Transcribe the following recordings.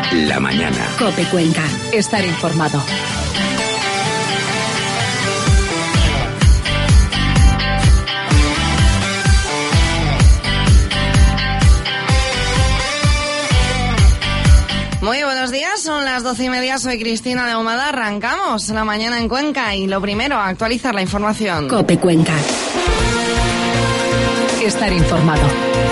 La mañana. COPE Cuenca. Estar informado. Muy buenos días, son las 12:30, soy Cristina de Ahumada, arrancamos la mañana en Cuenca y lo primero, actualizar la información. COPE Cuenca. Estar informado.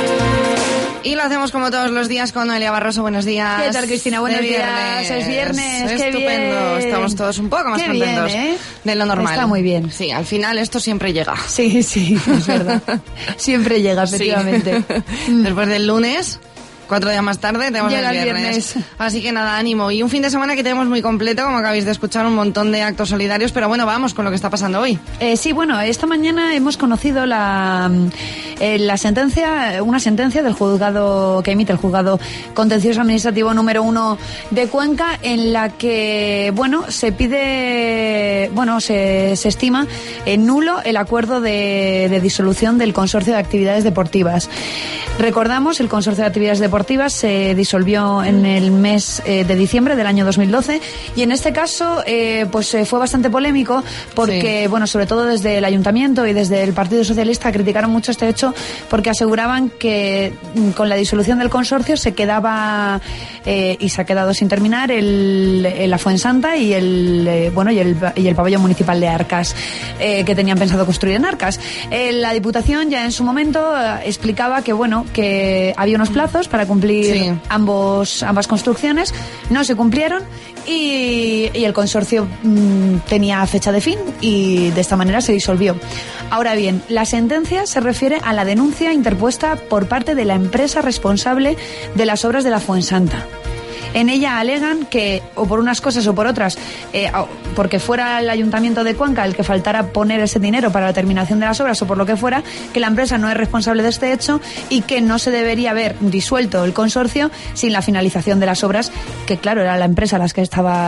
Y lo hacemos como todos los días con Noelia Barroso. Buenos días. ¿Qué tal, Cristina? Buenos días. Es viernes. Qué estupendo. Bien. Estamos todos un poco más qué contentos bien, de lo normal. Está muy bien. Sí, al final esto siempre llega. Sí, es verdad. Siempre llega, efectivamente. Sí. Después del lunes, 4 días más tarde, tenemos llega el viernes. Así que nada, ánimo. Y un fin de semana que tenemos muy completo, como acabáis de escuchar, un montón de actos solidarios. Pero bueno, vamos con lo que está pasando hoy. Sí, bueno, esta mañana hemos conocido la sentencia, una sentencia del juzgado que emite el juzgado contencioso administrativo número 1 de Cuenca, en la que, bueno, se pide, bueno, se estima nulo el acuerdo de disolución del consorcio de actividades deportivas. Recordamos, el consorcio de actividades deportivas se disolvió en el mes de diciembre del año 2012 y en este caso pues fue bastante polémico porque, sí, bueno, sobre todo desde el Ayuntamiento y desde el Partido Socialista criticaron mucho este hecho porque aseguraban que con la disolución del consorcio se quedaba y se ha quedado sin terminar la Fuensanta y el pabellón municipal de Arcas que tenían pensado construir en Arcas. La Diputación ya en su momento explicaba que, bueno, que había unos plazos para cumplir, sí, ambas construcciones, no se cumplieron y el consorcio tenía fecha de fin y de esta manera se disolvió. Ahora bien, la sentencia se refiere a la denuncia interpuesta por parte de la empresa responsable de las obras de la Fuensanta. En ella alegan que, o por unas cosas o por otras, porque fuera el Ayuntamiento de Cuenca el que faltara poner ese dinero para la terminación de las obras o por lo que fuera, que la empresa no es responsable de este hecho y que no se debería haber disuelto el consorcio sin la finalización de las obras, que claro, era la empresa las que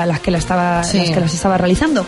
las estaba realizando.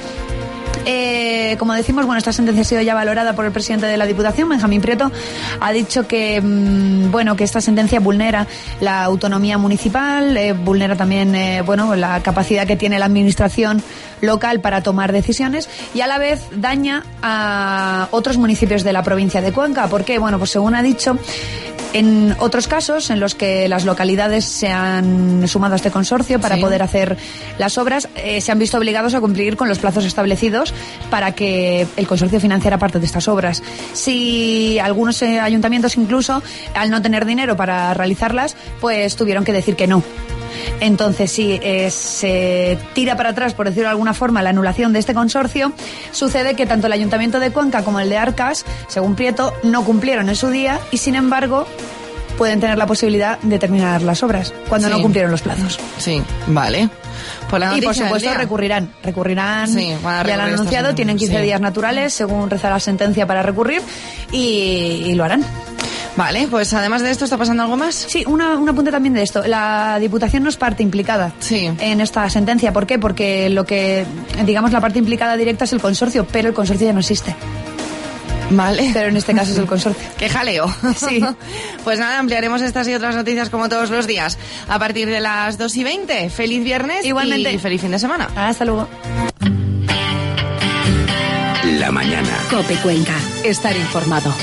Como decimos, bueno, esta sentencia ha sido ya valorada por el presidente de la Diputación, Benjamín Prieto. Ha dicho que, bueno, que esta sentencia vulnera la autonomía municipal, vulnera también, la capacidad que tiene la administración local para tomar decisiones y a la vez daña a otros municipios de la provincia de Cuenca. ¿Por qué? Bueno, pues según ha dicho, en otros casos en los que las localidades se han sumado a este consorcio para, sí, poder hacer las obras, se han visto obligados a cumplir con los plazos establecidos para que el consorcio financiara parte de estas obras. Si algunos ayuntamientos incluso, al no tener dinero para realizarlas, pues tuvieron que decir que no. Entonces, si se tira para atrás, por decirlo de alguna forma, la anulación de este consorcio, sucede que tanto el Ayuntamiento de Cuenca como el de Arcas, según Prieto, no cumplieron en su día y, sin embargo, pueden tener la posibilidad de terminar las obras cuando, sí, no cumplieron los plazos. Sí, vale. Y por supuesto recurrirán. Sí, ya lo han anunciado, tienen 15 días naturales, según reza la sentencia, para recurrir y lo harán. Vale, pues además de esto, ¿está pasando algo más? Sí, un apunte también de esto. La Diputación no es parte implicada, sí, en esta sentencia. ¿Por qué? Porque la parte implicada directa es el consorcio, pero el consorcio ya no existe. Vale. Pero en este caso es el consorcio. ¡Qué jaleo! Sí. Pues nada, ampliaremos estas y otras noticias como todos los días a partir de las 2:20. ¡Feliz viernes! Igualmente. Y feliz fin de semana. Hasta luego. La mañana. COPE Cuenca. Estar informado.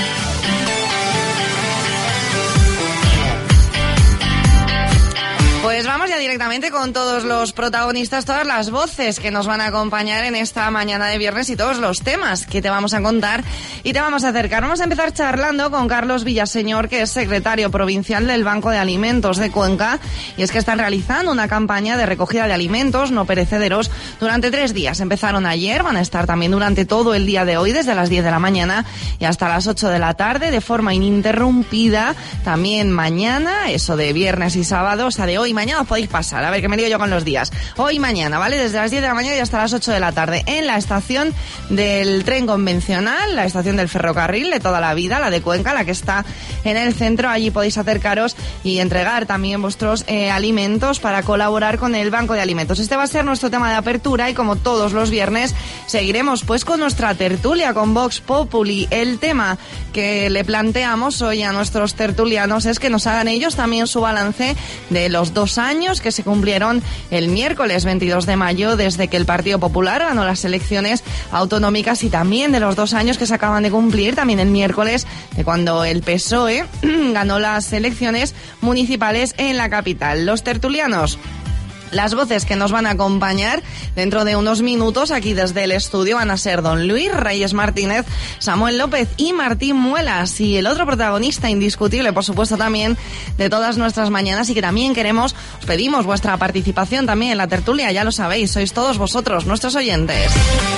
Pues vamos ya directamente con todos los protagonistas, todas las voces que nos van a acompañar en esta mañana de viernes y todos los temas que te vamos a contar y te vamos a acercar. Vamos a empezar charlando con Carlos Villaseñor, que es secretario provincial del Banco de Alimentos de Cuenca, y es que están realizando una campaña de recogida de alimentos no perecederos durante 3 días. Empezaron ayer, van a estar también durante todo el día de hoy, desde las 10 de la mañana y hasta las 8 de la tarde, de forma ininterrumpida. También mañana, eso de viernes y sábado, o sea, de hoy y mañana os podéis pasar, a ver que me lío yo con los días. Hoy y mañana, ¿vale? Desde las 10 de la mañana y hasta las 8 de la tarde en la estación del tren convencional, la estación del ferrocarril de toda la vida, la de Cuenca, la que está en el centro. Allí podéis acercaros y entregar también vuestros alimentos para colaborar con el Banco de Alimentos. Este va a ser nuestro tema de apertura y como todos los viernes seguiremos pues con nuestra tertulia con Vox Populi. El tema que le planteamos hoy a nuestros tertulianos es que nos hagan ellos también su balance de los 2 años que que se cumplieron el miércoles 22 de mayo desde que el Partido Popular ganó las elecciones autonómicas y también de los 2 años que se acaban de cumplir, también el miércoles de cuando el PSOE ganó las elecciones municipales en la capital. Los tertulianos, las voces que nos van a acompañar dentro de unos minutos aquí desde el estudio van a ser don Luis Reyes Martínez, Samuel López y Martín Muelas. Y el otro protagonista indiscutible, por supuesto, también de todas nuestras mañanas y que también os pedimos vuestra participación también en la tertulia, ya lo sabéis, sois todos vosotros, nuestros oyentes.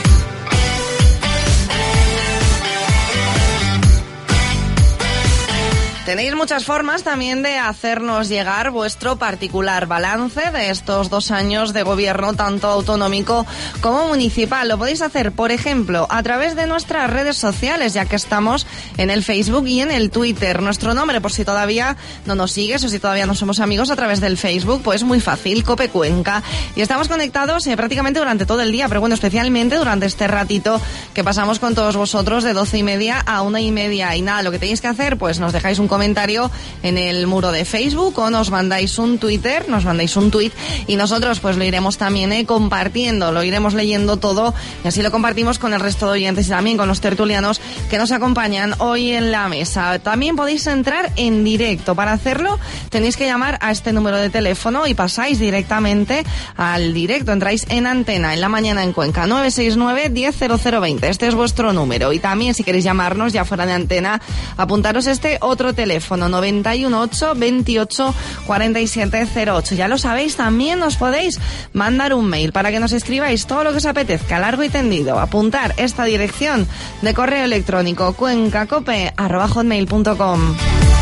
Tenéis muchas formas también de hacernos llegar vuestro particular balance de estos 2 años de gobierno, tanto autonómico como municipal. Lo podéis hacer, por ejemplo, a través de nuestras redes sociales, ya que estamos en el Facebook y en el Twitter. Nuestro nombre, por si todavía no nos sigues o si todavía no somos amigos a través del Facebook, pues muy fácil, Cope Cuenca. Y estamos conectados prácticamente durante todo el día, pero bueno, especialmente durante este ratito que pasamos con todos vosotros de 12:30 a 1:30. Y nada, lo que tenéis que hacer, pues nos dejáis un comentario en el muro de Facebook o nos mandáis un Twitter, nos mandáis un tweet y nosotros pues lo iremos también compartiendo, lo iremos leyendo todo y así lo compartimos con el resto de oyentes y también con los tertulianos que nos acompañan hoy en la mesa. También podéis entrar en directo. Para hacerlo tenéis que llamar a este número de teléfono y pasáis directamente al directo. Entráis en antena en la mañana en Cuenca, 969 100020. Este es vuestro número. Y también si queréis llamarnos ya fuera de antena, apuntaros este otro teléfono, 918 28 4708. Ya lo sabéis, también os podéis mandar un mail para que nos escribáis todo lo que os apetezca, largo y tendido. Apuntar esta dirección de correo electrónico, cuencacope@hotmail.com.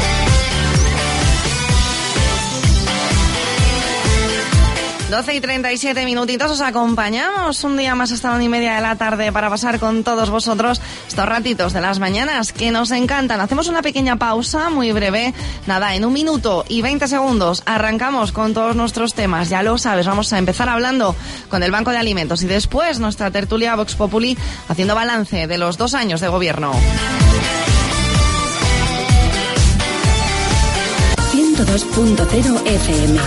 12:37 minutitos, os acompañamos un día más hasta 1:30 de la tarde para pasar con todos vosotros estos ratitos de las mañanas que nos encantan. Hacemos una pequeña pausa muy breve, nada, en 1 minuto y 20 segundos arrancamos con todos nuestros temas, ya lo sabes, vamos a empezar hablando con el Banco de Alimentos y después nuestra tertulia Vox Populi haciendo balance de los 2 años de gobierno. 102.0 FM.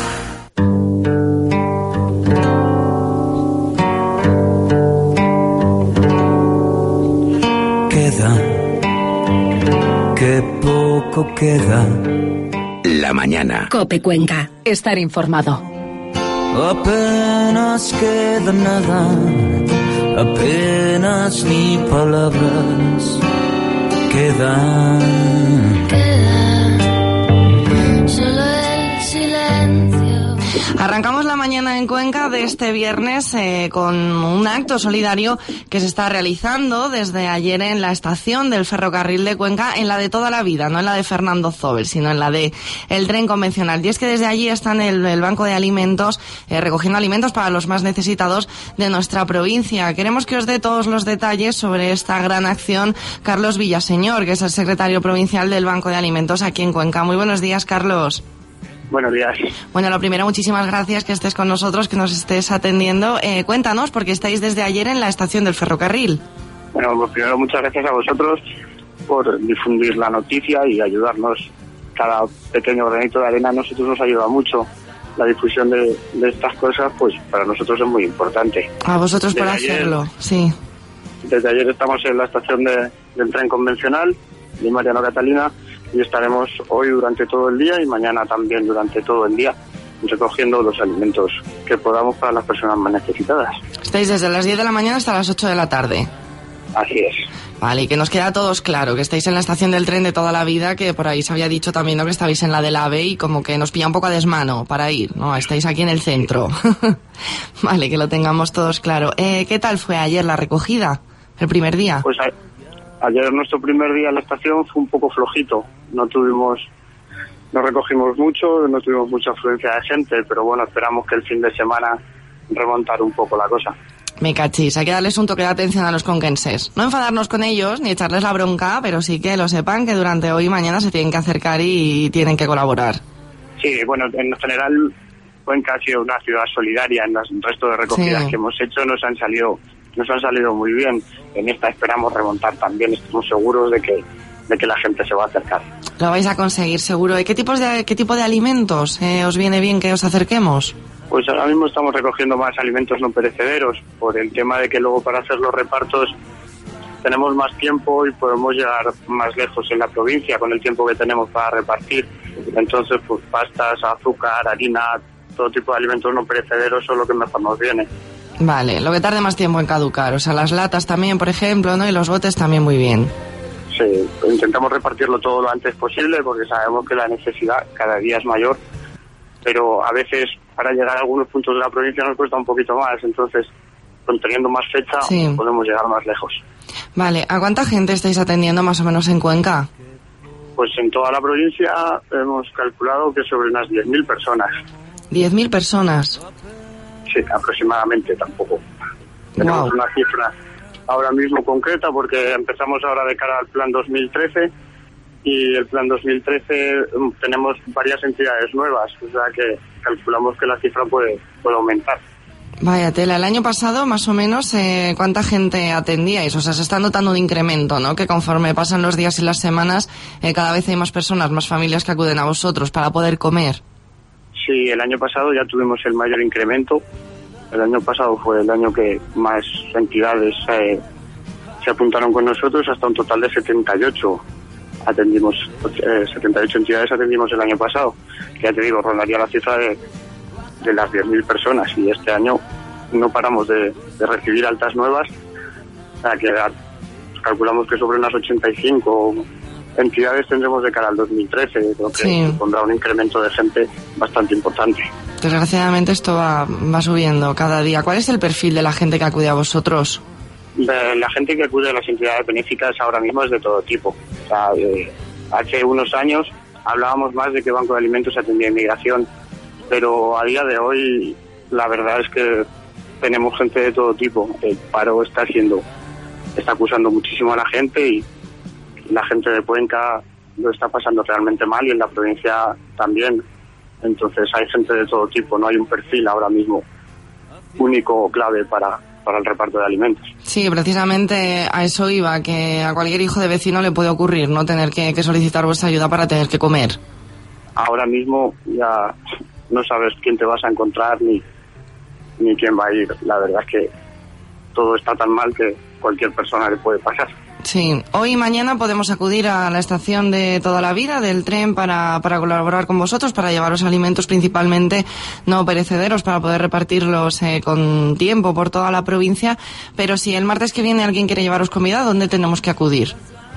Qué poco queda. La mañana. Cope Cuenca. Estar informado. Apenas queda nada. Apenas ni palabras quedan. Solo el silencio. Arrancamos la mañana en Cuenca de este viernes con un acto solidario que se está realizando desde ayer en la estación del ferrocarril de Cuenca, en la de toda la vida, no en la de Fernando Zobel, sino en la de el tren convencional. Y es que desde allí están el Banco de Alimentos recogiendo alimentos para los más necesitados de nuestra provincia. Queremos que os dé todos los detalles sobre esta gran acción Carlos Villaseñor, que es el secretario provincial del Banco de Alimentos aquí en Cuenca. Muy buenos días, Carlos. Buenos días. Bueno, lo primero, muchísimas gracias que estés con nosotros, que nos estés atendiendo. Cuéntanos, porque estáis desde ayer en la estación del ferrocarril. Bueno, pues primero muchas gracias a vosotros por difundir la noticia y ayudarnos. Cada pequeño granito de arena a nosotros nos ayuda mucho. La difusión de estas cosas, pues para nosotros es muy importante. A vosotros por hacerlo, sí. Desde ayer estamos en la estación del tren convencional de Mariano Catalina y estaremos hoy durante todo el día y mañana también durante todo el día recogiendo los alimentos que podamos para las personas más necesitadas. Estáis desde las 10 de la mañana hasta las 8 de la tarde. Así es. Vale, y que nos queda a todos claro, que estáis en la estación del tren de toda la vida, que por ahí se había dicho también, ¿no?, que estabais en la del AVE y como que nos pilla un poco a desmano para ir, ¿no? Estáis aquí en el centro. Vale, que lo tengamos todos claro. ¿Qué tal fue ayer la recogida, el primer día? Pues ayer nuestro primer día en la estación fue un poco flojito. No recogimos mucho, no tuvimos mucha afluencia de gente, pero bueno, esperamos que el fin de semana remontar un poco la cosa. Me cachis, hay que darles un toque de atención a los conquenses. No enfadarnos con ellos, ni echarles la bronca, pero sí que lo sepan que durante hoy y mañana se tienen que acercar y tienen que colaborar. Sí, bueno, en general Cuenca ha sido una ciudad solidaria. En el resto de recogidas que hemos hecho nos han salido muy bien. En esta esperamos remontar también, estamos seguros de que de que la gente se va a acercar. Lo vais a conseguir seguro. ¿Y qué tipo de alimentos os viene bien que os acerquemos? Pues ahora mismo estamos recogiendo más alimentos no perecederos por el tema de que luego para hacer los repartos tenemos más tiempo y podemos llegar más lejos en la provincia con el tiempo que tenemos para repartir. Entonces, pues pastas, azúcar, harina, todo tipo de alimentos no perecederos son lo que mejor nos viene. Vale, lo que tarde más tiempo en caducar. O sea, las latas también, por ejemplo, ¿no? Y los botes también muy bien. Sí, intentamos repartirlo todo lo antes posible porque sabemos que la necesidad cada día es mayor, pero a veces para llegar a algunos puntos de la provincia nos cuesta un poquito más, entonces teniendo más fecha podemos llegar más lejos. Vale, ¿a cuánta gente estáis atendiendo más o menos en Cuenca? Pues en toda la provincia hemos calculado que sobre unas 10.000 personas. ¿10.000 personas? Sí, aproximadamente, tampoco. Tenemos una cifra ahora mismo concreta porque empezamos ahora de cara al plan 2013 y el plan 2013 tenemos varias entidades nuevas, o sea que calculamos que la cifra puede aumentar. Vaya tela, el año pasado más o menos ¿cuánta gente atendíais? O sea, se está notando un incremento, ¿no? Que conforme pasan los días y las semanas cada vez hay más personas, más familias que acuden a vosotros para poder comer. Sí, el año pasado ya tuvimos el mayor incremento. El año pasado fue el año que más entidades se apuntaron con nosotros, hasta un total de 78 atendimos, 78 entidades atendimos el año pasado, que ya te digo, rondaría la cifra de las 10.000 personas, y este año no paramos de recibir altas nuevas, o sea que calculamos que sobre unas 85 entidades tendremos de cara al 2013, creo que pondrá un incremento de gente bastante importante. Desgraciadamente esto va subiendo cada día. ¿Cuál es el perfil de la gente que acude a vosotros? La gente que acude a las entidades benéficas ahora mismo es de todo tipo. O sea, hace unos años hablábamos más de que Banco de Alimentos atendía inmigración, pero a día de hoy la verdad es que tenemos gente de todo tipo. El paro está acusando muchísimo a la gente y la gente de Cuenca lo está pasando realmente mal y en la provincia también. Entonces hay gente de todo tipo, no hay un perfil ahora mismo único o clave para el reparto de alimentos. Sí, precisamente a eso iba, que a cualquier hijo de vecino le puede ocurrir no tener que solicitar vuestra ayuda para tener que comer. Ahora mismo ya no sabes quién te vas a encontrar ni quién va a ir. La verdad es que todo está tan mal que cualquier persona le puede pasar. Sí, hoy y mañana podemos acudir a la estación de Toda la Vida del tren para colaborar con vosotros, para llevaros alimentos principalmente no perecederos, para poder repartirlos con tiempo por toda la provincia. Pero si el martes que viene alguien quiere llevaros comida, ¿dónde tenemos que acudir?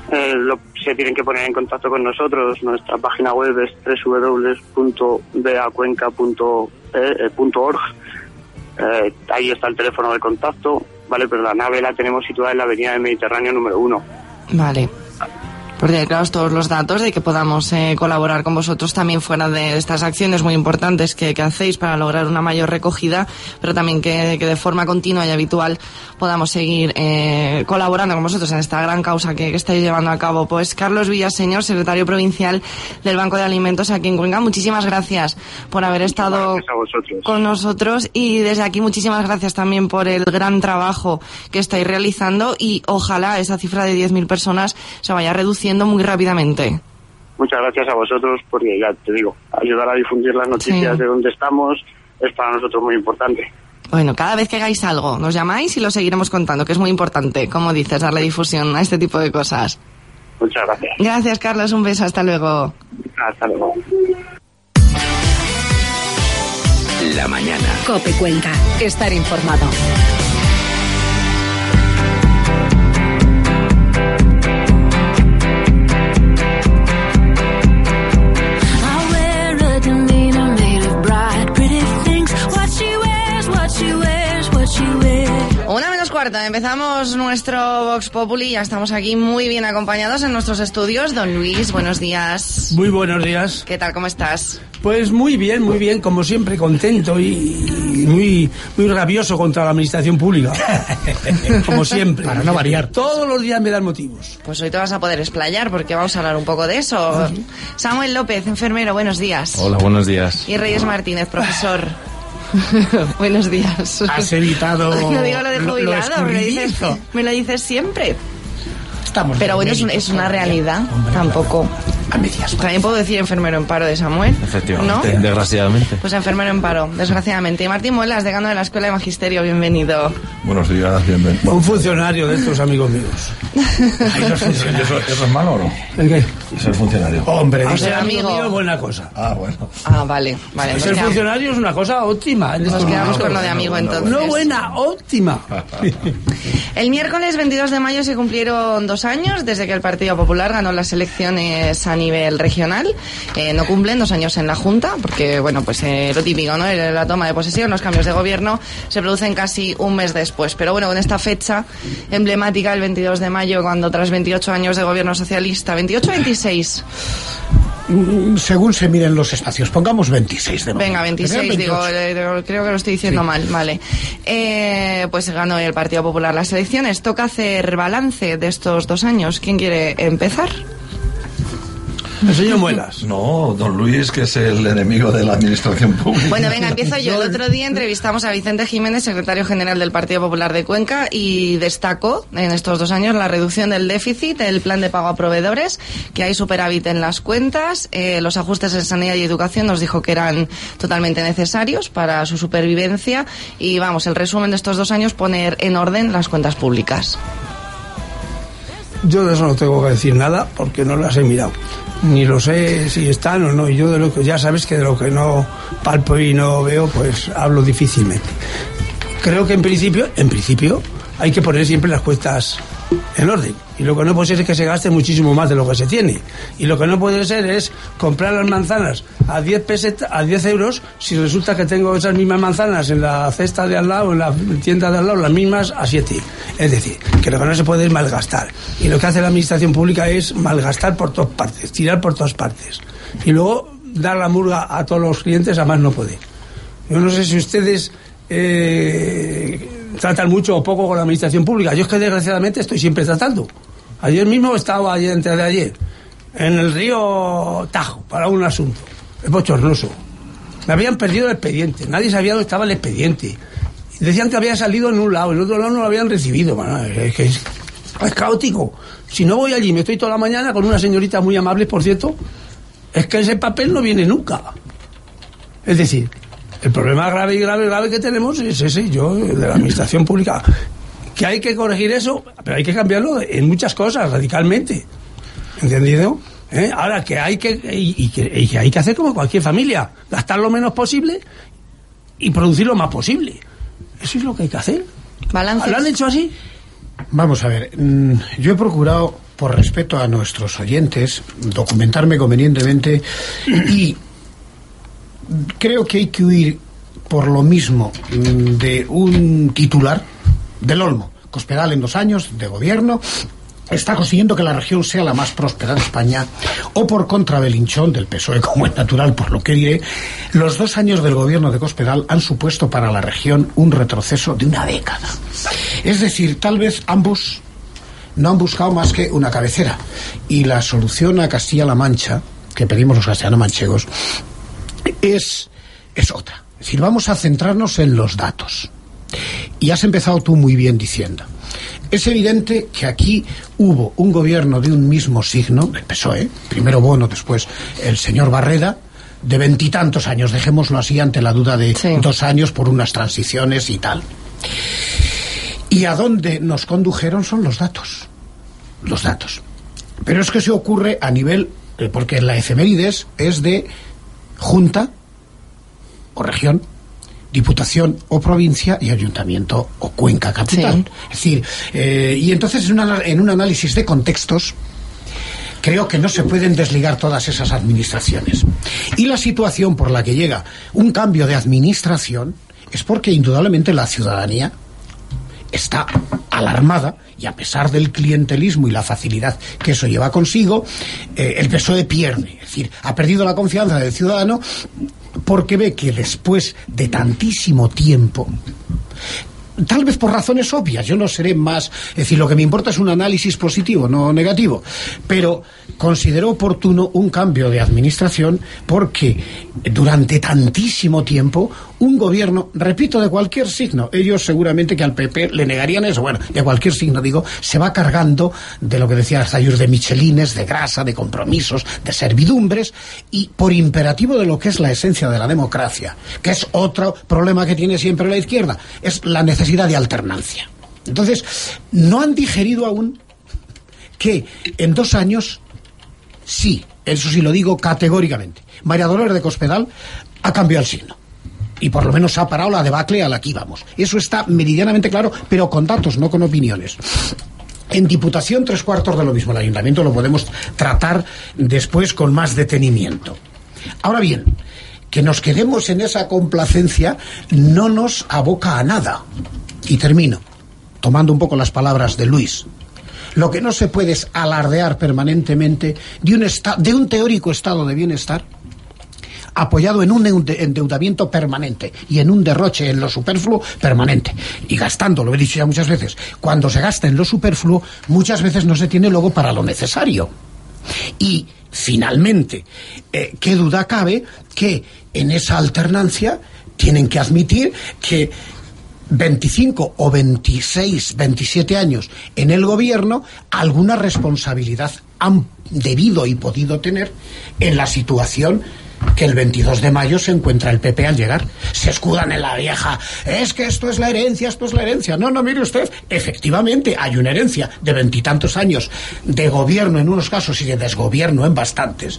Se tienen que poner en contacto con nosotros. Nuestra página web es www.beacuenca.org. Ahí está el teléfono de contacto, ¿vale? Pero la nave la tenemos situada en la avenida del Mediterráneo número 1. Vale. Porque claro, todos los datos de que podamos colaborar con vosotros también fuera de estas acciones muy importantes que hacéis para lograr una mayor recogida, pero también que de forma continua y habitual podamos seguir colaborando con vosotros en esta gran causa que estáis llevando a cabo. Pues Carlos Villaseñor, secretario provincial del Banco de Alimentos aquí en Cuenca, muchísimas gracias por haber estado con nosotros, y desde aquí muchísimas gracias también por el gran trabajo que estáis realizando, y ojalá esa cifra de 10.000 personas se vaya reduciendo muy rápidamente. Muchas gracias a vosotros, porque ya te digo, ayudar a difundir las noticias de donde estamos es para nosotros muy importante. Bueno, cada vez que hagáis algo, nos llamáis y lo seguiremos contando, que es muy importante, como dices, darle difusión a este tipo de cosas. Muchas gracias. Gracias, Carlos, un beso, hasta luego. Hasta luego. La mañana. COPE Cuenca. Estar informado. Una menos cuarto, empezamos nuestro Vox Populi, ya estamos aquí muy bien acompañados en nuestros estudios. Don Luis, buenos días. Muy buenos días. ¿Qué tal, cómo estás? Pues muy bien, como siempre, contento y muy rabioso contra la administración pública. Como siempre. Para no variar. Todos los días me dan motivos. Pues hoy te vas a poder explayar porque vamos a hablar un poco de eso. ¿Sí? Samuel López, enfermero, buenos días. Hola, buenos días. Y Reyes Martínez, profesor. Buenos días. Has evitado no digo lo de jubilado, me lo dices siempre. estamos. Pero bueno, es una realidad, tampoco. A medias. También puedo decir enfermero en paro de Samuel. Efectivamente, ¿no? desgraciadamente. Pues enfermero en paro, desgraciadamente. Y Martín Muelas, decano de la Escuela de Magisterio, bienvenido. Buenos días, bienvenido. Un funcionario de estos amigos míos. ¿Eso es malo o no? ¿El qué? Ser funcionario. Hombre, O ser sea, amigo amigo mío es buena cosa. Ah, bueno. Ah, vale. Ser funcionario es una cosa óptima. Nos quedamos con lo de amigo entonces. No buena, óptima. El miércoles 22 de mayo se cumplieron 2 años desde que el Partido Popular ganó las elecciones a nivel regional. No cumplen 2 años en la Junta, porque, bueno, pues lo típico, ¿no? La toma de posesión, los cambios de gobierno se producen casi un mes después. Pero bueno, con esta fecha emblemática, el 22 de mayo, cuando tras 28 años de gobierno socialista, 28 o 26... Según se miren los espacios, pongamos 26 de mayo. Venga, 26, digo, creo que lo estoy diciendo mal, vale. Pues ganó el Partido Popular las elecciones. Toca hacer balance de estos 2 años. ¿Quién quiere empezar? El señor Muelas. No, don Luis, que es el enemigo de la administración pública. Bueno, venga, empiezo yo. El otro día entrevistamos a Vicente Jiménez, secretario general del Partido Popular de Cuenca, y destacó en estos 2 años la reducción del déficit, el plan de pago a proveedores, que hay superávit en las cuentas, los ajustes en sanidad y educación nos dijo que eran totalmente necesarios para su supervivencia, y vamos, el resumen de estos 2 años, poner en orden las cuentas públicas. Yo de eso no tengo que decir nada porque no las he mirado. Ni lo sé si están o no. Y yo de lo que ya sabes que de lo que no palpo y no veo, pues hablo difícilmente. Creo que en principio hay que poner siempre las cuentas en orden. Y lo que no puede ser es que se gaste muchísimo más de lo que se tiene. Y lo que no puede ser es comprar las manzanas a 10 euros si resulta que tengo esas mismas manzanas en la cesta de al lado, en la tienda de al lado, las mismas a 7. Es decir, que lo que no se puede es malgastar. Y lo que hace la administración pública es malgastar por todas partes, tirar por todas partes. Y luego dar la murga a todos los clientes, a más no puede. Yo no sé si ustedes tratan mucho o poco con la administración pública. Yo es que desgraciadamente estoy siempre tratando. Ayer mismo estaba, antes de ayer, en el río Tajo para un asunto. Es bochornoso. Me habían perdido el expediente. Nadie sabía dónde estaba el expediente. Decían que había salido en un lado, en el otro lado no lo habían recibido. Bueno, es caótico. Si no voy allí, me estoy toda la mañana con unas señoritas muy amables, por cierto, es que ese papel no viene nunca. Es decir, el problema grave que tenemos es ese, yo, de la administración pública. Que hay que corregir eso, pero hay que cambiarlo en muchas cosas, radicalmente. ¿Entendido? Ahora, que hay que hacer como cualquier familia, gastar lo menos posible y producir lo más posible. Eso es lo que hay que hacer. ¿Balances? ¿Lo han hecho así? Vamos a ver, yo he procurado, por respeto a nuestros oyentes, documentarme convenientemente y creo que hay que huir por lo mismo de un titular del Olmo. Cospedal en 2 años de gobierno está consiguiendo que la región sea la más próspera de España, o por contra Belinchón del PSOE, como es natural, por lo que diré, los 2 años del gobierno de Cospedal han supuesto para la región un retroceso de una década. Es decir, tal vez ambos no han buscado más que una cabecera, y la solución a Castilla-La Mancha que pedimos los castellano-manchegos es otra. Es decir, vamos a centrarnos en los datos. Y has empezado tú muy bien diciendo, es evidente que aquí hubo un gobierno de un mismo signo, el PSOE, primero Bono, después el señor Barreda, de 20 y tantos años, dejémoslo así, ante la duda de 2 años por unas transiciones y tal. Y a dónde nos condujeron son los datos. Los datos. Pero es que se ocurre a nivel, porque la efemérides es de junta o región, diputación o provincia y ayuntamiento o Cuenca capital. Sí. Es decir, y entonces en un análisis de contextos creo que no se pueden desligar todas esas administraciones. Y la situación por la que llega un cambio de administración es porque indudablemente la ciudadanía está alarmada, y a pesar del clientelismo y la facilidad que eso lleva consigo, el PSOE pierde. Es decir, ha perdido la confianza del ciudadano porque ve que después de tantísimo tiempo tal vez por razones obvias, yo no seré más, es decir, lo que me importa es un análisis positivo, no negativo, pero considero oportuno un cambio de administración porque durante tantísimo tiempo un gobierno, repito, de cualquier signo, ellos seguramente que al PP le negarían eso, bueno, de cualquier signo digo, se va cargando de lo que decía Zayur, de michelines, de grasa, de compromisos, de servidumbres, y por imperativo de lo que es la esencia de la democracia, que es otro problema que tiene siempre la izquierda, es la necesidad de alternancia. Entonces, no han digerido aún que en 2 años, sí, eso sí lo digo categóricamente, María Dolores de Cospedal ha cambiado el signo. Y por lo menos ha parado la debacle a la que íbamos. Eso está meridianamente claro, pero con datos, no con opiniones. En Diputación, 3/4 de lo mismo. El Ayuntamiento lo podemos tratar después con más detenimiento. Ahora bien, que nos quedemos en esa complacencia no nos aboca a nada. Y termino, tomando un poco las palabras de Luis. Lo que no se puede es alardear permanentemente de un teórico estado de bienestar apoyado en un endeudamiento permanente y en un derroche en lo superfluo permanente. Y gastando, lo he dicho ya muchas veces, cuando se gasta en lo superfluo, muchas veces no se tiene luego para lo necesario. Y, finalmente, ¿qué duda cabe que en esa alternancia tienen que admitir que 25 o 26, 27 años en el gobierno, alguna responsabilidad han debido y podido tener en la situación que el 22 de mayo se encuentra el PP al llegar? Se escudan en la vieja, es que esto es la herencia, esto es la herencia. No, mire usted, efectivamente hay una herencia de 20 y tantos años de gobierno en unos casos y de desgobierno en bastantes,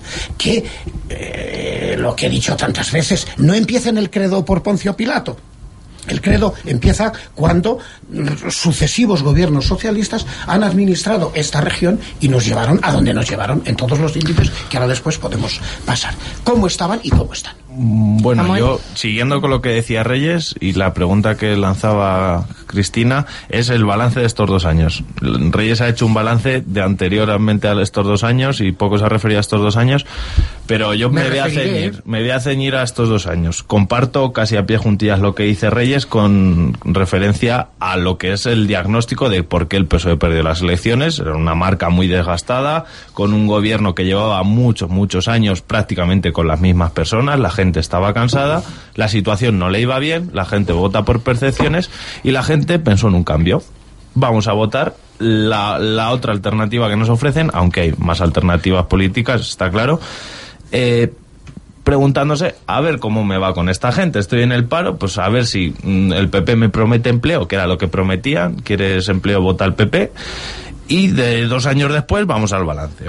que, lo que he dicho tantas veces, no empieza en el credo por Poncio Pilato. El credo empieza cuando sucesivos gobiernos socialistas han administrado esta región y nos llevaron a donde nos llevaron en todos los índices que ahora después podemos pasar. ¿Cómo estaban y cómo están? Bueno, yo, siguiendo con lo que decía Reyes, y la pregunta que lanzaba Cristina, es el balance de estos 2 años. Reyes ha hecho un balance de anteriormente a estos 2 años y poco se ha referido a estos 2 años, pero yo me voy a ceñir a estos 2 años. Comparto casi a pie juntillas lo que dice Reyes con referencia a lo que es el diagnóstico de por qué el PSOE perdió las elecciones. Era una marca muy desgastada, con un gobierno que llevaba muchos años prácticamente con las mismas personas, la gente estaba cansada, la situación no le iba bien, la gente vota por percepciones y la gente pensó en un cambio. Vamos a votar la otra alternativa que nos ofrecen, aunque hay más alternativas políticas, está claro, preguntándose, a ver cómo me va con esta gente. Estoy en el paro, pues a ver si el PP me promete empleo, que era lo que prometían. ¿Quieres empleo? Vota al PP. Y de 2 años después vamos al balance.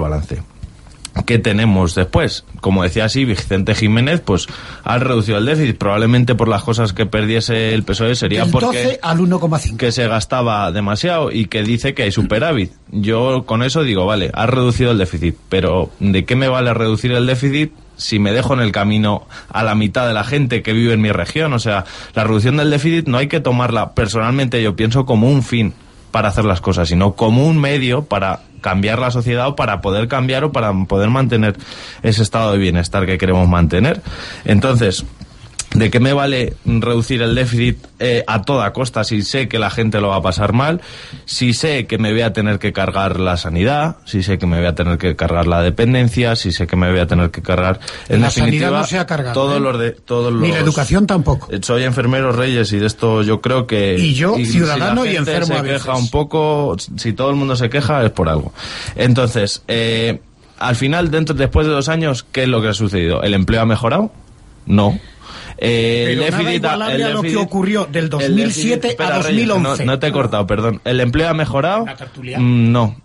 ¿Qué tenemos después? Como decía así, Vicente Jiménez, pues ha reducido el déficit. Probablemente por las cosas que perdiese el PSOE sería del porque 12 al 1,5. Que se gastaba demasiado y que dice que hay superávit. Yo con eso digo, vale, ha reducido el déficit, pero ¿de qué me vale reducir el déficit si me dejo en el camino a la mitad de la gente que vive en mi región? O sea, la reducción del déficit no hay que tomarla, personalmente yo pienso, como un fin para hacer las cosas, sino como un medio para cambiar la sociedad o para poder cambiar o para poder mantener ese estado de bienestar que queremos mantener. Entonces, ¿de qué me vale reducir el déficit a toda costa si sé que la gente lo va a pasar mal? Si sé que me voy a tener que cargar la sanidad, si sé que me voy a tener que cargar la dependencia, si sé que me voy a tener que cargar... En la definitiva, sanidad no se ha cargado. Todos los Ni la educación tampoco. Soy enfermero, Reyes, y de esto yo creo que... Y yo, ciudadano si y enfermo a veces. Se queja un poco, si todo el mundo se queja es por algo. Entonces, al final, después de 2 años, ¿qué es lo que ha sucedido? ¿El empleo ha mejorado? No. Pero nada igualable a lo que ocurrió del 2007 a 2011. No te he cortado, perdón. ¿El empleo ha mejorado? No.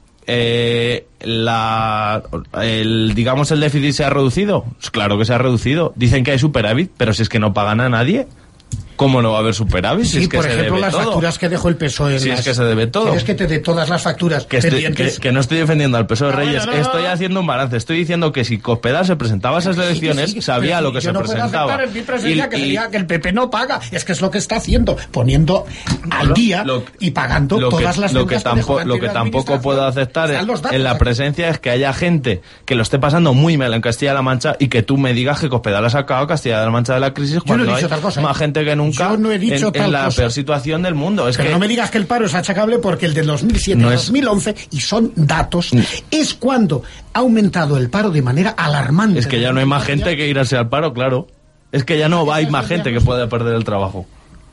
Digamos, el déficit se ha reducido. Pues claro que se ha reducido. Dicen que hay superávit, pero si es que no pagan a nadie, ¿cómo no va a haber superávit? Sí, si es que por se ejemplo, debe las todo. Facturas que dejó el PSOE. Si es que se debe todo. ¿Quieres que te dé todas las facturas pendientes? Que no estoy defendiendo al PSOE, Reyes. No. Estoy haciendo un balance. Estoy diciendo que si Cospedal se presentaba a esas elecciones, sabía lo que se presentaba. Yo no puedo aceptar en mi presencia que diga que el PP no paga. Es que es lo que está haciendo, poniendo al día y pagando todas las deudas Lo que tampoco puedo aceptar en la presencia es que haya gente que lo esté pasando muy mal en Castilla-La Mancha y que tú me digas que Cospedal ha sacado a Castilla-La Mancha de la crisis cuando hay más gente que nunca nunca yo no he dicho en la peor situación del mundo. Pero no me digas que el paro es achacable, porque el del 2007 a 2011, y son datos, es cuando ha aumentado el paro de manera alarmante. Es que ya no hay más gente que irse al paro, claro. Es que ya no hay más gente que pueda perder el trabajo.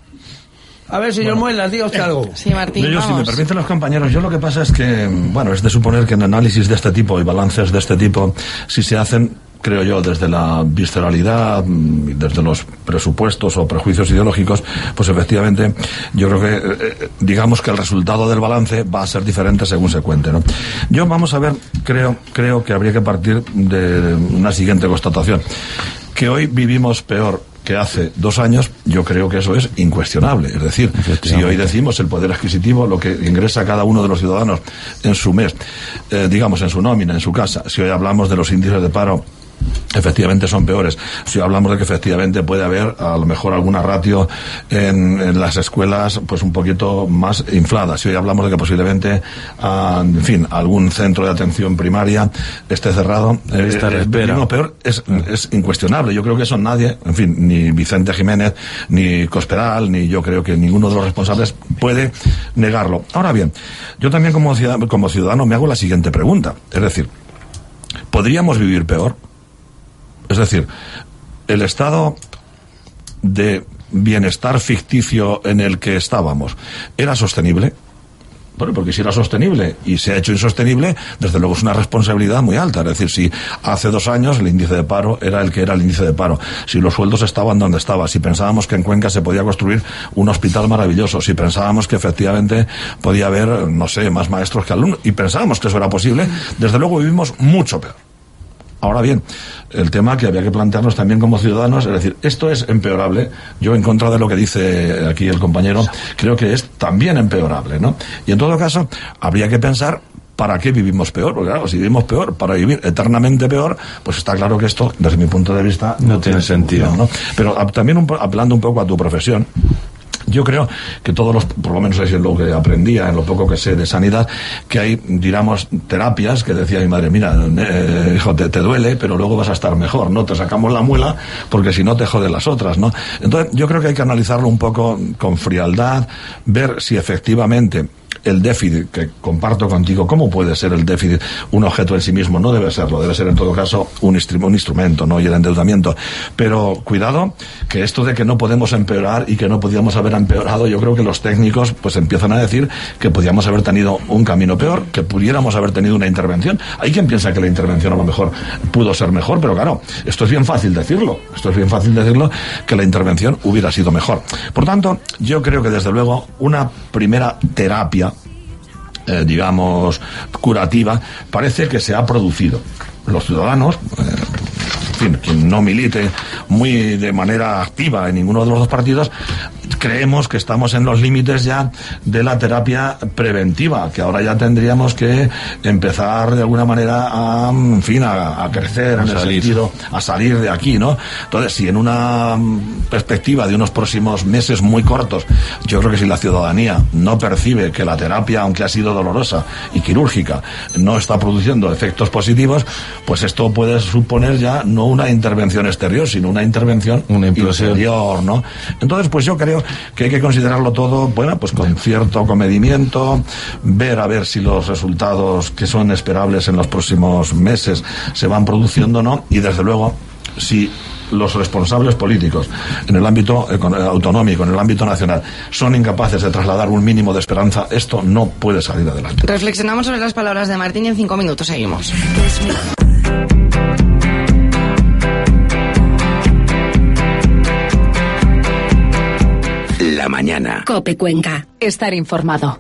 A ver, señor Muelas, diga usted algo. Sí, Martín, No, yo, si me vamos. permiten los compañeros, yo lo que pasa es que, bueno, es de suponer que en análisis de este tipo y balances de este tipo, si se hacen, creo yo, desde la visceralidad, desde los presupuestos o prejuicios ideológicos, pues efectivamente, yo creo que, digamos que el resultado del balance va a ser diferente según se cuente, ¿no? Yo, vamos a ver, creo que habría que partir de una siguiente constatación. Que hoy vivimos peor que hace 2 años, yo creo que eso es incuestionable. Es decir, si hoy decimos el poder adquisitivo, lo que ingresa cada uno de los ciudadanos en su mes, digamos en su nómina, en su casa, si hoy hablamos de los índices de paro, efectivamente son peores. Si hablamos de que efectivamente puede haber a lo mejor alguna ratio en las escuelas pues un poquito más inflada, si hoy hablamos de que posiblemente en fin, algún centro de atención primaria esté cerrado, lo peor es incuestionable. Yo creo que eso nadie, en fin, ni Vicente Jiménez, ni Cospedal, ni yo creo que ninguno de los responsables puede negarlo. Ahora bien, yo también como ciudadano me hago la siguiente pregunta, es decir, ¿podríamos vivir peor? Es decir, el estado de bienestar ficticio en el que estábamos, ¿era sostenible? Bueno, porque si era sostenible y se ha hecho insostenible, desde luego es una responsabilidad muy alta. Es decir, si hace 2 años el índice de paro era el que era el índice de paro, si los sueldos estaban donde estaban, si pensábamos que en Cuenca se podía construir un hospital maravilloso, si pensábamos que efectivamente podía haber, no sé, más maestros que alumnos, y pensábamos que eso era posible, desde luego vivimos mucho peor. Ahora bien, el tema que había que plantearnos también como ciudadanos, es decir, esto es empeorable. Yo, en contra de lo que dice aquí el compañero, creo que es también empeorable, ¿no? Y en todo caso, habría que pensar ¿para qué vivimos peor? Porque claro, si vivimos peor, para vivir eternamente peor, pues está claro que esto, desde mi punto de vista, no tiene sentido, ¿no? Pero también apelando un poco a tu profesión, yo creo que todos los, por lo menos es lo que aprendía, en lo poco que sé de sanidad, que hay, digamos, terapias que decía mi madre, mira, hijo, te duele, pero luego vas a estar mejor, ¿no? Te sacamos la muela porque si no te jode las otras, ¿no? Entonces, yo creo que hay que analizarlo un poco con frialdad, ver si efectivamente el déficit, que comparto contigo, ¿cómo puede ser el déficit un objeto en sí mismo? No debe serlo, debe ser en todo caso un instrumento, ¿no? Y el endeudamiento. Pero cuidado, que esto de que no podemos empeorar y que no podíamos haber empeorado, yo creo que los técnicos pues empiezan a decir que podíamos haber tenido un camino peor, que pudiéramos haber tenido una intervención. Hay quien piensa que la intervención a lo mejor pudo ser mejor, pero claro, esto es bien fácil decirlo, que la intervención hubiera sido mejor. Por tanto, yo creo que desde luego una primera terapia, digamos, curativa, parece que se ha producido. Los ciudadanos, en fin, quien no milite muy de manera activa en ninguno de los dos partidos, creemos que estamos en los límites ya de la terapia preventiva, que ahora ya tendríamos que empezar de alguna manera a crecer, en el sentido, a salir de aquí, ¿no? Entonces, si en una perspectiva de unos próximos meses muy cortos, yo creo que si la ciudadanía no percibe que la terapia, aunque ha sido dolorosa y quirúrgica, no está produciendo efectos positivos, pues esto puede suponer ya no una intervención exterior, sino una intervención interior, ¿no? Entonces, pues yo creo que hay que considerarlo todo, bueno, pues con cierto comedimiento, ver a ver si los resultados que son esperables en los próximos meses se van produciendo o no, y desde luego, si los responsables políticos en el ámbito autonómico, en el ámbito nacional, son incapaces de trasladar un mínimo de esperanza, esto no puede salir adelante. Reflexionamos sobre las palabras de Martín y en 5 minutos seguimos. La mañana. COPE Cuenca. Estar informado.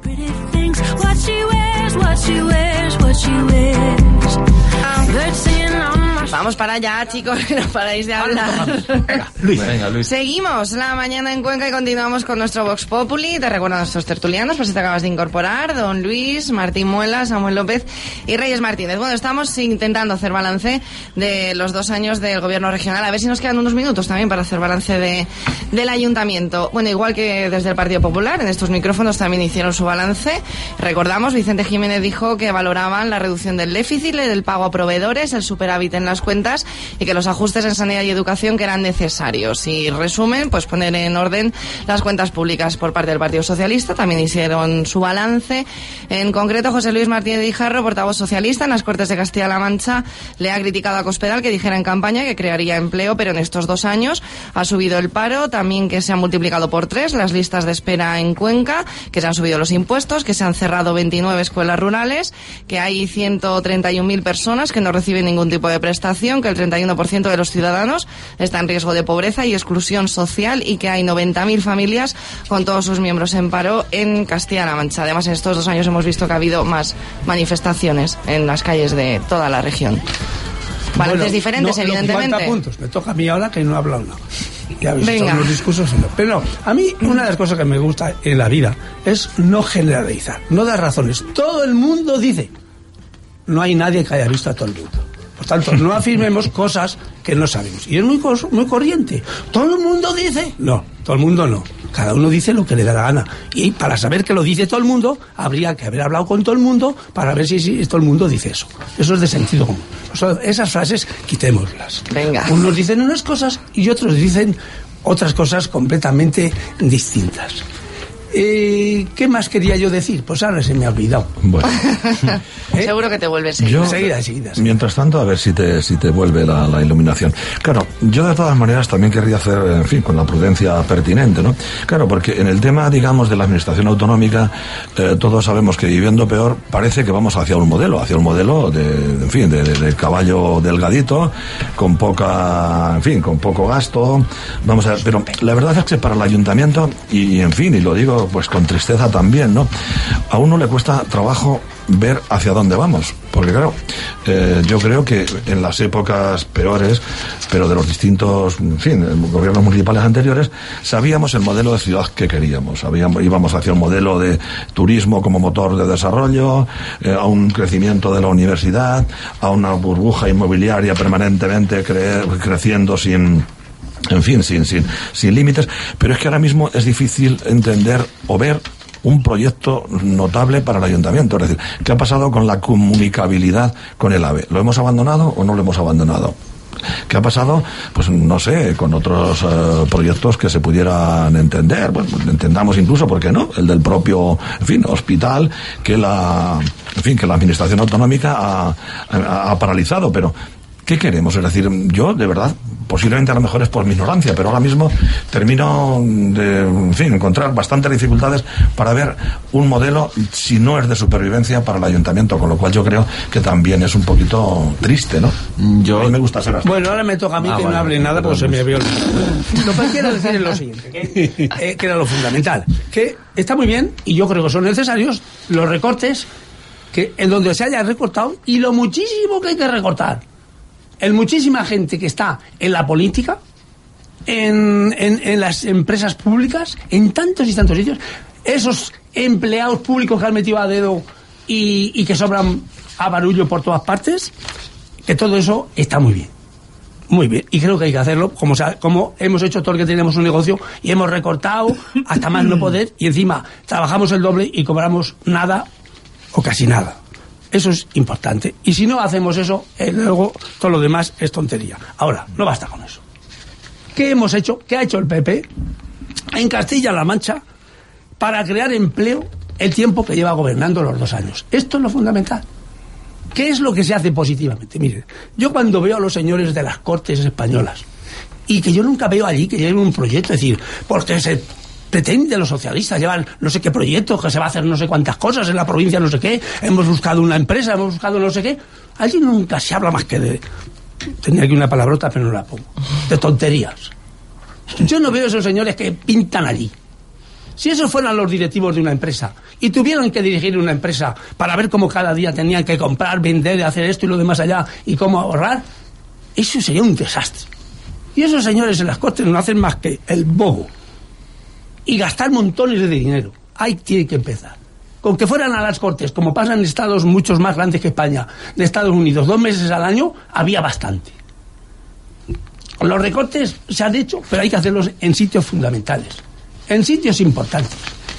Vamos para allá, chicos, que no paráis de hablar. Venga, Luis. Seguimos la mañana en Cuenca y continuamos con nuestro Vox Populi. Te recuerdo a nuestros tertulianos, pues si te acabas de incorporar, don Luis, Martín Muelas, Samuel López y Reyes Martínez. Bueno, estamos intentando hacer balance de los 2 años del gobierno regional. A ver si nos quedan unos minutos también para hacer balance del ayuntamiento. Bueno, igual que desde el Partido Popular, en estos micrófonos también hicieron su balance. Recordamos, Vicente Jiménez dijo que valoraban la reducción del déficit, del pago a proveedores, el superávit en las las cuentas y que los ajustes en sanidad y educación que eran necesarios. Y resumen, pues poner en orden las cuentas públicas por parte del Partido Socialista. También hicieron su balance. En concreto, José Luis Martínez Guijarro, portavoz socialista en las Cortes de Castilla-La Mancha, le ha criticado a Cospedal que dijera en campaña que crearía empleo, pero en estos 2 años ha subido el paro, también que se han multiplicado por 3 las listas de espera en Cuenca, que se han subido los impuestos, que se han cerrado 29 escuelas rurales, que hay 131.000 personas que no reciben ningún tipo de prestación, que el 31% de los ciudadanos está en riesgo de pobreza y exclusión social y que hay 90.000 familias con todos sus miembros en paro en Castilla-La Mancha. Además, en estos 2 años hemos visto que ha habido más manifestaciones en las calles de toda la región. Balances diferentes, evidentemente. 50 puntos. Me toca a mí ahora que no he hablado nada. Ya habéis hecho los discursos. Pero no, a mí una de las cosas que me gusta en la vida es no generalizar, no dar razones. Todo el mundo dice. No hay nadie que haya visto a todo el mundo. Por tanto, no afirmemos cosas que no sabemos. Y es muy corriente. ¿Todo el mundo dice? No, todo el mundo no. Cada uno dice lo que le da la gana. Y para saber que lo dice todo el mundo, habría que haber hablado con todo el mundo para ver si todo el mundo dice eso. Eso es de sentido común. Esas frases, quitémoslas. Venga. Unos dicen unas cosas y otros dicen otras cosas completamente distintas. ¿Qué más quería yo decir? Pues ahora se me ha olvidado. Bueno. Seguro que te vuelves enseguida. Mientras tanto, a ver si te vuelve la iluminación. Claro, yo de todas maneras también querría hacer, en fin, con la prudencia pertinente, ¿no? Claro, porque en el tema, digamos, de la administración autonómica, todos sabemos que viviendo peor parece que vamos hacia un modelo de caballo delgadito, con poco gasto. Vamos a ver, pero la verdad es que para el ayuntamiento, y en fin, y lo digo pues con tristeza también, ¿no? A uno le cuesta trabajo ver hacia dónde vamos, porque claro, yo creo que en las épocas peores, pero de los distintos, en fin, gobiernos municipales anteriores, sabíamos el modelo de ciudad que queríamos, íbamos hacia un modelo de turismo como motor de desarrollo, a un crecimiento de la universidad, a una burbuja inmobiliaria permanentemente creciendo sin límites, pero es que ahora mismo es difícil entender o ver un proyecto notable para el ayuntamiento. Es decir, ¿qué ha pasado con la comunicabilidad con el AVE? ¿Lo hemos abandonado o no lo hemos abandonado? ¿Qué ha pasado? Pues no sé, con otros proyectos que se pudieran entender. Bueno, entendamos incluso, ¿por qué no? El del propio, hospital que la administración autonómica ha paralizado, pero ¿qué queremos? Es decir, yo, de verdad, posiblemente a lo mejor es por mi ignorancia, pero ahora mismo termino de, encontrar bastantes dificultades para ver un modelo, si no es de supervivencia, para el ayuntamiento, con lo cual yo creo que también es un poquito triste, ¿no? A mí me gusta ser así. Bueno, ahora me toca a mí que no hable nada, porque se me había olvidado. Lo que quiero decir es lo siguiente, que era lo fundamental, que está muy bien, y yo creo que son necesarios los recortes, que en donde se haya recortado, y lo muchísimo que hay que recortar. Muchísima gente que está en la política, en las empresas públicas, en tantos y tantos sitios, esos empleados públicos que han metido a dedo y que sobran a barullo por todas partes, que todo eso está muy bien. Muy bien, y creo que hay que hacerlo como hemos hecho todo el que tenemos un negocio y hemos recortado hasta más no poder, y encima trabajamos el doble y cobramos nada o casi nada. Eso es importante. Y si no hacemos eso, luego todo lo demás es tontería. Ahora, no basta con eso. ¿Qué hemos hecho? ¿Qué ha hecho el PP en Castilla-La Mancha para crear empleo el tiempo que lleva gobernando los 2 años? Esto es lo fundamental. ¿Qué es lo que se hace positivamente? Miren, yo cuando veo a los señores de las Cortes españolas, y que yo nunca veo allí que lleven un proyecto, es decir, porque se pretende los socialistas llevar no sé qué proyectos, que se va a hacer no sé cuántas cosas en la provincia, no sé qué, hemos buscado una empresa, hemos buscado no sé qué. Allí nunca se habla más que de... Tenía aquí una palabrota, pero no la pongo. De tonterías. Yo no veo esos señores que pintan allí. Si esos fueran los directivos de una empresa y tuvieran que dirigir una empresa para ver cómo cada día tenían que comprar, vender, hacer esto y lo demás allá y cómo ahorrar, eso sería un desastre. Y esos señores en las Cortes no hacen más que el bobo y gastar montones de dinero. Ahí tiene que empezar. Con que fueran a las Cortes, como pasa en estados muchos más grandes que España, de Estados Unidos, 2 meses al año, había bastante. Los recortes se han hecho, pero hay que hacerlos en sitios fundamentales, en sitios importantes.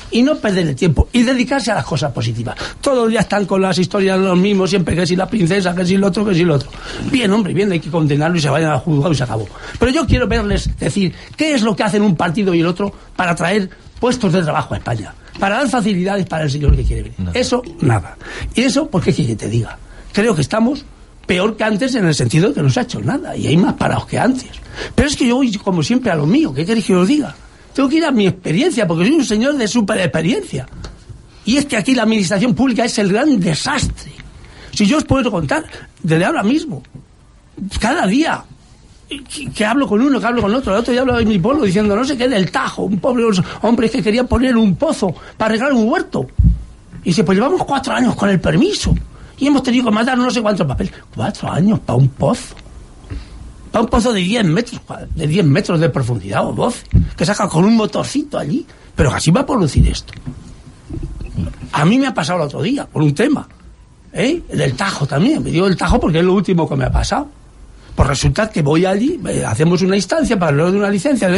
y no perder el tiempo y dedicarse a las cosas positivas. Todos los días están con las historias de los mismos, siempre que si la princesa, que si lo otro, que si lo otro. Bien, hombre, bien, hay que condenarlo y se vayan al juzgado y se acabó. Pero yo quiero verles decir qué es lo que hacen un partido y el otro para traer puestos de trabajo a España, para dar facilidades para el señor que quiere venir. No. Eso, nada. Y eso, porque que te diga, creo que estamos peor que antes en el sentido de que no se ha hecho nada y hay más parados que antes. Pero es que yo voy, como siempre, a lo mío. ¿Qué queréis que os diga? Tengo que ir a mi experiencia, porque soy un señor de super experiencia. Y es que aquí la administración pública es el gran desastre. Si yo os puedo contar, desde ahora mismo, cada día que hablo con uno, que hablo con otro, el otro día hablo de mi pueblo diciendo no sé qué del Tajo, un pobre hombre que quería poner un pozo para arreglar un huerto. Y dice, pues llevamos 4 años con el permiso y hemos tenido que mandar no sé cuántos papeles. 4 años para un pozo. Para un pozo de 10 metros de profundidad o 12, que saca con un motorcito allí. Pero así va a producir esto. A mí me ha pasado el otro día, por un tema, del Tajo también. Me digo el Tajo porque es lo último que me ha pasado. Pues resulta que voy allí, hacemos una instancia para lo de una licencia,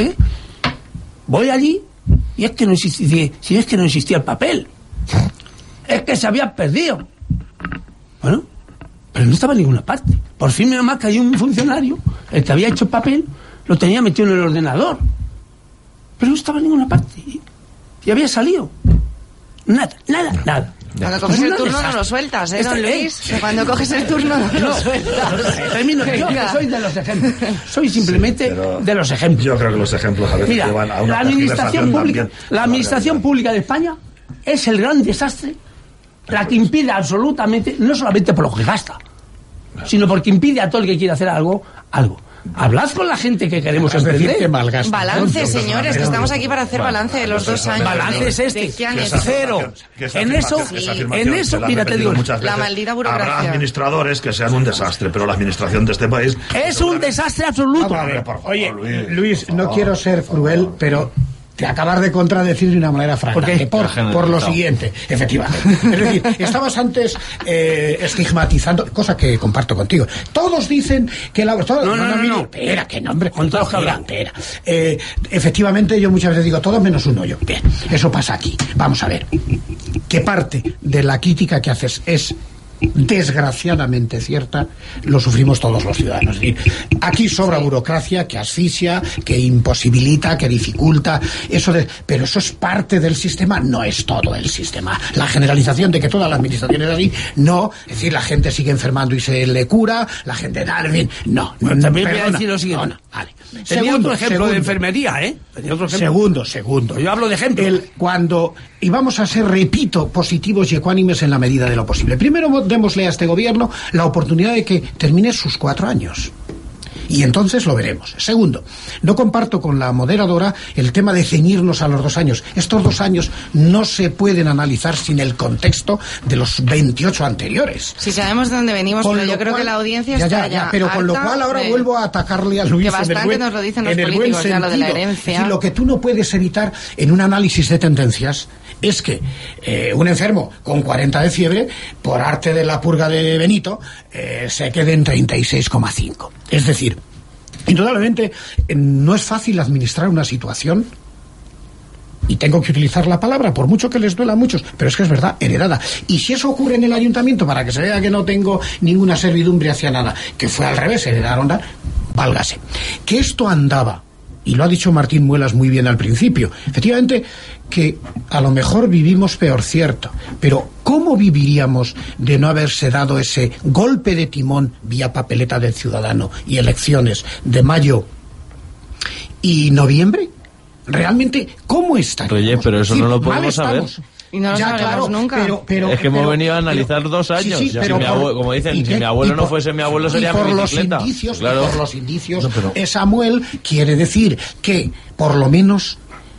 voy allí y es que no existía el papel. Es que se había perdido. Bueno, pero no estaba en ninguna parte. Por fin, menos mal que hay un funcionario, el que había hecho el papel, lo tenía metido en el ordenador. Pero no estaba en ninguna parte. Y había salido. Nada. Cuando coges el turno no lo sueltas, don Luis? Cuando coges el turno no lo sueltas. Termino. Yo soy de los ejemplos. Soy simplemente de los ejemplos. Yo creo que los ejemplos a veces llevan a una la administración pública de España es el gran desastre, la que impide absolutamente, no solamente por lo que gasta, sino porque impide a todo el que quiere hacer algo. Hablad con la gente que queremos emprender. Balance, señores, que estamos aquí para hacer balance de los 2 años. Balance es este, cero. En eso, mira, te digo, la maldita burocracia. Habrá administradores que sean un desastre, pero la administración de este país es un desastre absoluto. Oye, Luis, no quiero ser cruel, pero te acabas de contradecir de una manera franca. Por lo siguiente, efectivamente. Es decir, estabas antes estigmatizando, cosa que comparto contigo. Todos dicen que la... No. Espera, qué nombre. Con todos que hablan. Efectivamente, yo muchas veces digo, todos menos uno yo. Bien, eso pasa aquí. Vamos a ver. ¿Qué parte de la crítica que haces es desgraciadamente cierta? Lo sufrimos todos los ciudadanos. Es decir, aquí sobra burocracia que asfixia, que imposibilita, que dificulta, pero eso es parte del sistema, no es todo el sistema. La generalización de que toda la administración es así, no. Es decir, la gente sigue enfermando y se le cura, la gente da, en fin, no. También voy a decir lo siguiente. No, vale. Tenía otro ejemplo de enfermería, Segundo. Yo hablo de ejemplo. Cuando íbamos a ser, repito, positivos y ecuánimes en la medida de lo posible. Primero, démosle a este gobierno la oportunidad de que termine sus 4 años. Y entonces lo veremos. Segundo, no comparto con la moderadora el tema de ceñirnos a los 2 años. Estos 2 años no se pueden analizar sin el contexto de los 28 anteriores. Sí, sabemos de dónde venimos, pero yo creo que la audiencia está ya pero con lo cual ahora vuelvo a atacarle a Luis. Que bastante nos lo dicen los políticos, ya lo de la herencia. Es decir, lo que tú no puedes evitar en un análisis de tendencias es que un enfermo con 40 de fiebre, por arte de la purga de Benito, se quede en 36,5. Es decir, indudablemente no es fácil administrar una situación, y tengo que utilizar la palabra, por mucho que les duela a muchos, pero es que es verdad, heredada. Y si eso ocurre en el ayuntamiento, para que se vea que no tengo ninguna servidumbre hacia nada, que fue al revés, heredaron, válgase. Que esto andaba, y lo ha dicho Martín Muelas muy bien al principio, efectivamente, que a lo mejor vivimos peor, cierto, pero ¿cómo viviríamos de no haberse dado ese golpe de timón vía papeleta del ciudadano y elecciones de mayo y noviembre? Realmente, ¿cómo estaríamos? Oye, pero eso no lo podemos saber. Y no lo sabremos nunca. Es que hemos venido a analizar 2 años. Sí, como dicen, si mi abuelo no fuese mi abuelo, sería mi bicicleta. Por los indicios, Samuel quiere decir que, por lo menos,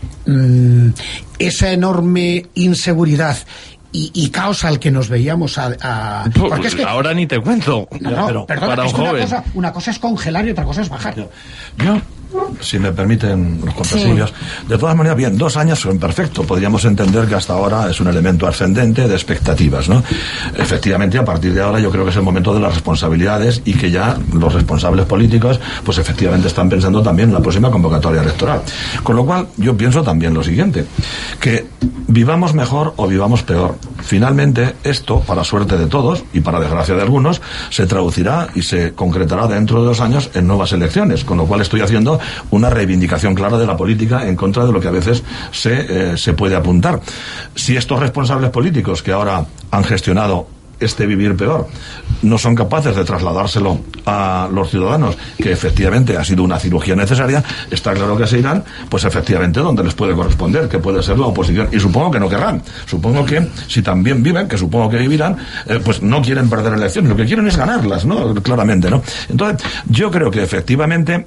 esa enorme inseguridad y caos al que nos veíamos porque es que ahora ni te cuento. Perdona, para un joven. Una cosa es congelar y otra cosa es bajar. si me permiten los contrasillos. De todas maneras, bien, 2 años son perfecto. Podríamos entender que hasta ahora es un elemento ascendente de expectativas, ¿no? Efectivamente, a partir de ahora yo creo que es el momento de las responsabilidades y que ya los responsables políticos, pues efectivamente están pensando también en la próxima convocatoria electoral. Con lo cual, yo pienso también lo siguiente, que vivamos mejor o vivamos peor. Finalmente, esto, para suerte de todos y para desgracia de algunos, se traducirá y se concretará dentro de 2 años en nuevas elecciones, con lo cual estoy haciendo una reivindicación clara de la política en contra de lo que a veces se puede apuntar. Si estos responsables políticos que ahora han gestionado este vivir peor no son capaces de trasladárselo a los ciudadanos, que efectivamente ha sido una cirugía necesaria, está claro que se irán, pues efectivamente donde les puede corresponder, que puede ser la oposición, y supongo que no querrán, supongo que si también viven, que supongo que vivirán, pues no quieren perder elecciones, lo que quieren es ganarlas, ¿no? Claramente, ¿no? Entonces, yo creo que efectivamente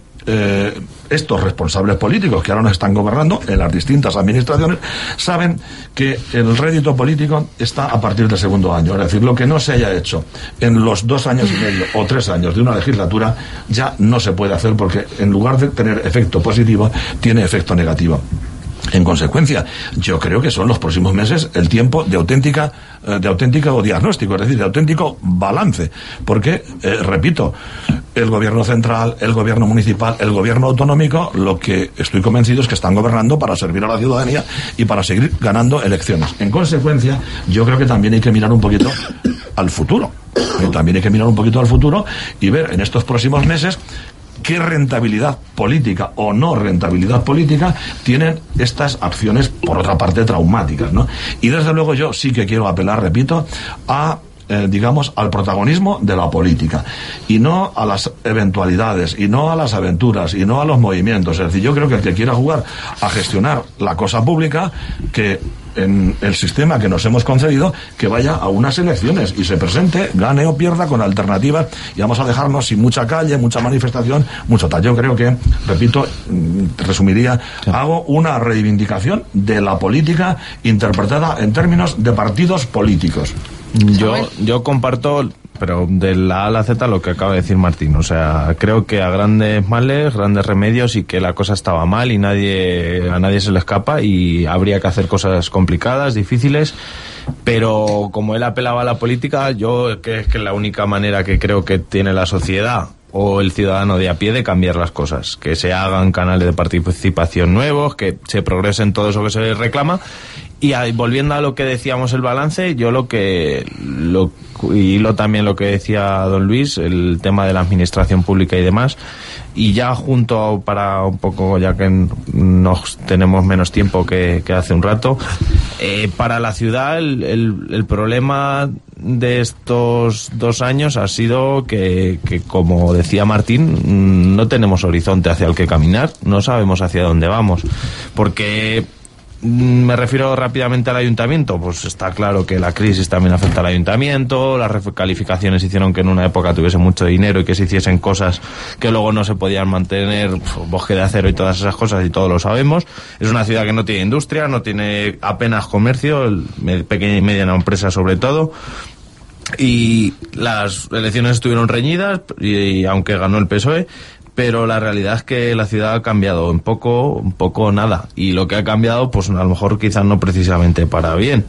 estos responsables políticos que ahora nos están gobernando en las distintas administraciones saben que el rédito político está a partir del segundo año, es decir, lo que no se haya hecho en los 2 años y medio o 3 años de una legislatura ya no se puede hacer, porque en lugar de tener efecto positivo tiene efecto negativo. En consecuencia, yo creo que son los próximos meses el tiempo de auténtico diagnóstico, es decir, de auténtico balance, porque, repito, el gobierno central, el gobierno municipal, el gobierno autonómico, lo que estoy convencido es que están gobernando para servir a la ciudadanía y para seguir ganando elecciones. En consecuencia, yo creo que también hay que mirar un poquito al futuro. También hay que mirar un poquito al futuro y ver en estos próximos meses qué rentabilidad política o no rentabilidad política tienen estas acciones, por otra parte, traumáticas, ¿no? Y desde luego yo sí que quiero apelar, repito, a digamos, al protagonismo de la política y no a las eventualidades y no a las aventuras y no a los movimientos. Es decir, yo creo que el que quiera jugar a gestionar la cosa pública, que en el sistema que nos hemos concedido, que vaya a unas elecciones y se presente, gane o pierda, con alternativas, y vamos a dejarnos sin mucha calle, mucha manifestación, mucho tal. Yo creo que, repito, resumiría, hago una reivindicación de la política interpretada en términos de partidos políticos. Yo comparto, pero de la A a la Z, lo que acaba de decir Martín. O sea, creo que a grandes males, grandes remedios, y que la cosa estaba mal y a nadie se le escapa y habría que hacer cosas complicadas, difíciles. Pero como él apelaba a la política, yo que es que la única manera que creo que tiene la sociedad o el ciudadano de a pie de cambiar las cosas, que se hagan canales de participación nuevos, que se progrese en todo eso que se reclama. Y volviendo a lo que decíamos, el balance, yo también lo que decía don Luis, el tema de la administración pública y demás, y ya junto para un poco, ya que nos tenemos menos tiempo que hace un rato, para la ciudad el problema de estos 2 años ha sido que, como decía Martín, no tenemos horizonte hacia el que caminar, no sabemos hacia dónde vamos, porque... Me refiero rápidamente al ayuntamiento, pues está claro que la crisis también afecta al ayuntamiento, las recalificaciones hicieron que en una época tuviese mucho dinero y que se hiciesen cosas que luego no se podían mantener, bosque de acero y todas esas cosas, y todos lo sabemos. Es una ciudad que no tiene industria, no tiene apenas comercio, pequeña y mediana empresa sobre todo. Y las elecciones estuvieron reñidas, y aunque ganó el PSOE, pero la realidad es que la ciudad ha cambiado un poco nada, y lo que ha cambiado, pues a lo mejor quizás no precisamente para bien.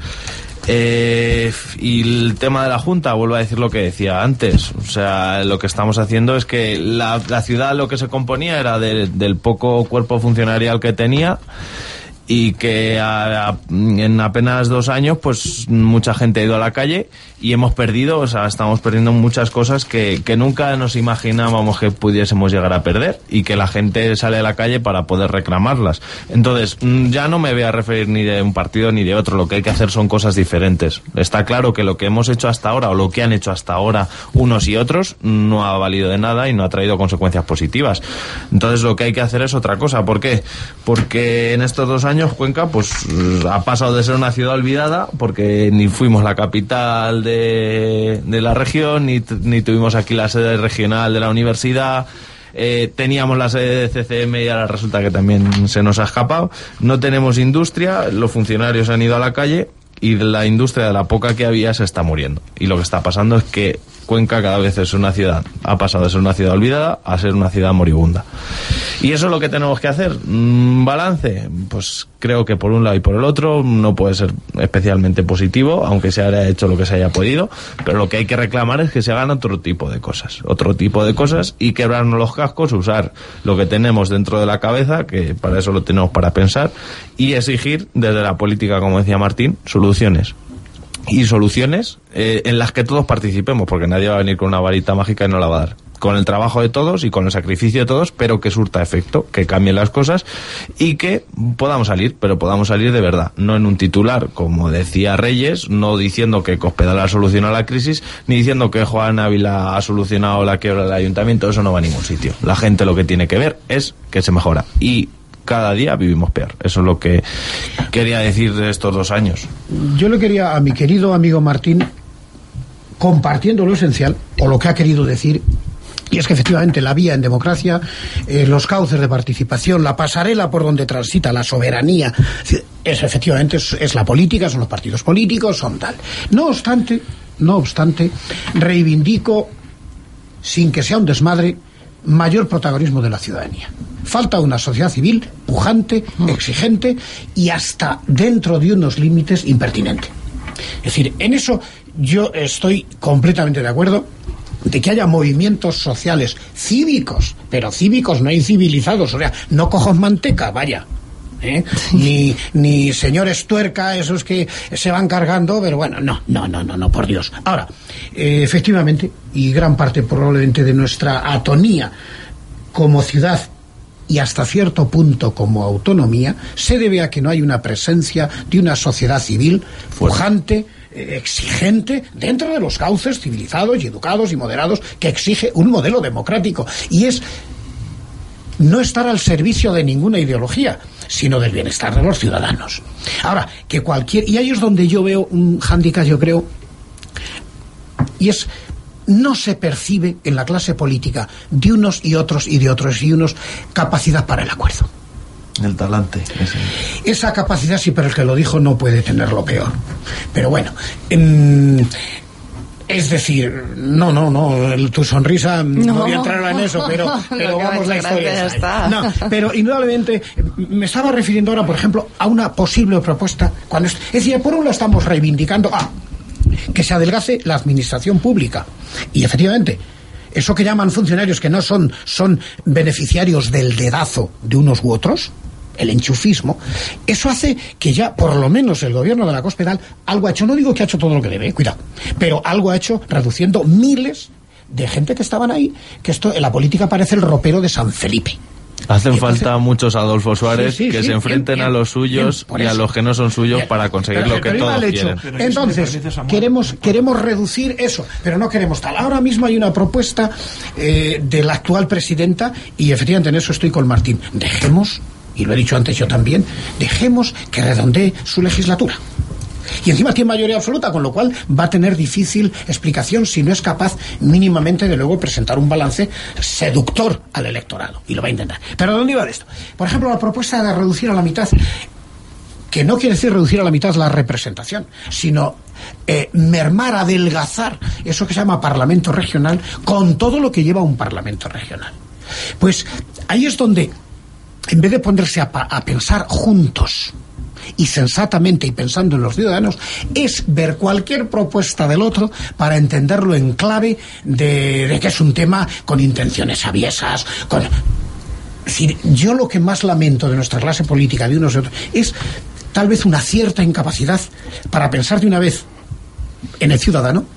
Y el tema de la Junta, vuelvo a decir lo que decía antes, o sea, lo que estamos haciendo es que la ciudad, lo que se componía era del poco cuerpo funcionarial que tenía, y que en apenas 2 años pues mucha gente ha ido a la calle y hemos perdido, o sea, estamos perdiendo muchas cosas que nunca nos imaginábamos que pudiésemos llegar a perder, y que la gente sale a la calle para poder reclamarlas. Entonces, ya no me voy a referir ni de un partido ni de otro, lo que hay que hacer son cosas diferentes. Está claro que lo que hemos hecho hasta ahora, o lo que han hecho hasta ahora unos y otros, no ha valido de nada y no ha traído consecuencias positivas. Entonces, lo que hay que hacer es otra cosa. ¿Por qué? Porque en estos 2 años Cuenca pues ha pasado de ser una ciudad olvidada, porque ni fuimos la capital de la región, ni tuvimos aquí la sede regional de la universidad, teníamos la sede de CCM y ahora resulta que también se nos ha escapado, no tenemos industria, los funcionarios han ido a la calle y la industria, de la poca que había, se está muriendo. Y lo que está pasando es que Cuenca cada vez es una ciudad, ha pasado de ser una ciudad olvidada a ser una ciudad moribunda. Y eso es lo que tenemos que hacer. Balance, pues creo que por un lado y por el otro no puede ser especialmente positivo, aunque se haya hecho lo que se haya podido, pero lo que hay que reclamar es que se hagan otro tipo de cosas y quebrarnos los cascos, usar lo que tenemos dentro de la cabeza, que para eso lo tenemos para pensar, y exigir desde la política, como decía Martín, soluciones. Y soluciones en las que todos participemos, porque nadie va a venir con una varita mágica y no la va a dar. Con el trabajo de todos y con el sacrificio de todos, pero que surta efecto, que cambien las cosas y que podamos salir, pero podamos salir de verdad, no en un titular, como decía Reyes, no diciendo que Cospedal ha solucionado la crisis, ni diciendo que Juan Ávila ha solucionado la quiebra del ayuntamiento. Eso no va a ningún sitio. La gente lo que tiene que ver es que se mejora, y cada día vivimos peor. Eso es lo que quería decir de estos 2 años. Yo le quería a mi querido amigo Martín, compartiendo lo esencial, o lo que ha querido decir, y es que efectivamente la vía en democracia, los cauces de participación, la pasarela por donde transita la soberanía, efectivamente es la política, son los partidos políticos, son tal. No obstante, reivindico, sin que sea un desmadre, mayor protagonismo de la ciudadanía. Falta una sociedad civil pujante, exigente y hasta dentro de unos límites impertinente. Es decir, en eso yo estoy completamente de acuerdo, de que haya movimientos sociales cívicos, pero cívicos no incivilizados, o sea, no cojos manteca, vaya, ni señores tuerca, esos que se van cargando, pero bueno, no, por Dios. Ahora, efectivamente, y gran parte probablemente de nuestra atonía como ciudad y hasta cierto punto como autonomía se debe a que no hay una presencia de una sociedad civil pujante, exigente, dentro de los cauces civilizados y educados y moderados que exige un modelo democrático, y es no estar al servicio de ninguna ideología, sino del bienestar de los ciudadanos. Ahora, y ahí es donde yo veo un hándicap, yo creo, y es: no se percibe en la clase política de unos y otros y de otros y unos capacidad para el acuerdo. El talante. Esa capacidad, sí, pero el que lo dijo no puede tenerlo peor. Pero bueno, es decir, tu sonrisa, no voy a entrar en eso, pero vamos, la historia está. No, pero indudablemente me estaba refiriendo ahora, por ejemplo, a una posible propuesta. Es decir, por un lado estamos reivindicando que se adelgace la administración pública, y efectivamente eso que llaman funcionarios que no son beneficiarios del dedazo de unos u otros, el enchufismo, eso hace que ya por lo menos el gobierno de la Cospedal algo ha hecho. No digo que ha hecho todo lo que debe, cuidado, pero algo ha hecho, reduciendo miles de gente que estaban ahí, que esto en la política parece el ropero de San Felipe. Hacen falta muchos Adolfo Suárez que se enfrenten a los suyos y a los que no son suyos para conseguir lo que todos quieren. Entonces, queremos reducir eso, pero no queremos tal. Ahora mismo hay una propuesta de la actual presidenta, y efectivamente en eso estoy con Martín. Dejemos, y lo he dicho antes yo también, dejemos que redondee su legislatura. Y encima tiene mayoría absoluta, con lo cual va a tener difícil explicación si no es capaz mínimamente de luego presentar un balance seductor al electorado, y lo va a intentar. Pero ¿dónde iba esto? Por ejemplo, la propuesta de reducir a la mitad, que no quiere decir reducir a la mitad la representación, sino mermar, adelgazar eso que se llama Parlamento Regional, con todo lo que lleva un Parlamento Regional. Pues ahí es donde, en vez de ponerse a pensar juntos y sensatamente y pensando en los ciudadanos, es ver cualquier propuesta del otro para entenderlo en clave de que es un tema con intenciones aviesas, Es decir, yo lo que más lamento de nuestra clase política, de unos y otros, es tal vez una cierta incapacidad para pensar de una vez en el ciudadano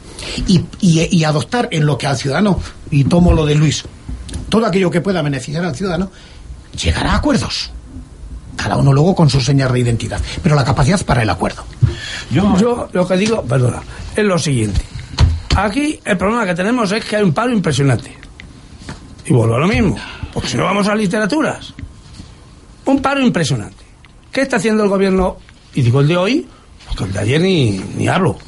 y adoptar en lo que al ciudadano, y tomo lo de Luis, todo aquello que pueda beneficiar al ciudadano, llegar a acuerdos. Cada uno luego con sus señas de identidad, pero la capacidad para el acuerdo. Yo lo que digo, es lo siguiente. Aquí el problema que tenemos es que hay un paro impresionante. Y vuelvo a lo mismo, porque si no vamos a literaturas. Un paro impresionante. ¿Qué está haciendo el gobierno? Y digo el de hoy, porque el de ayer ni hablo.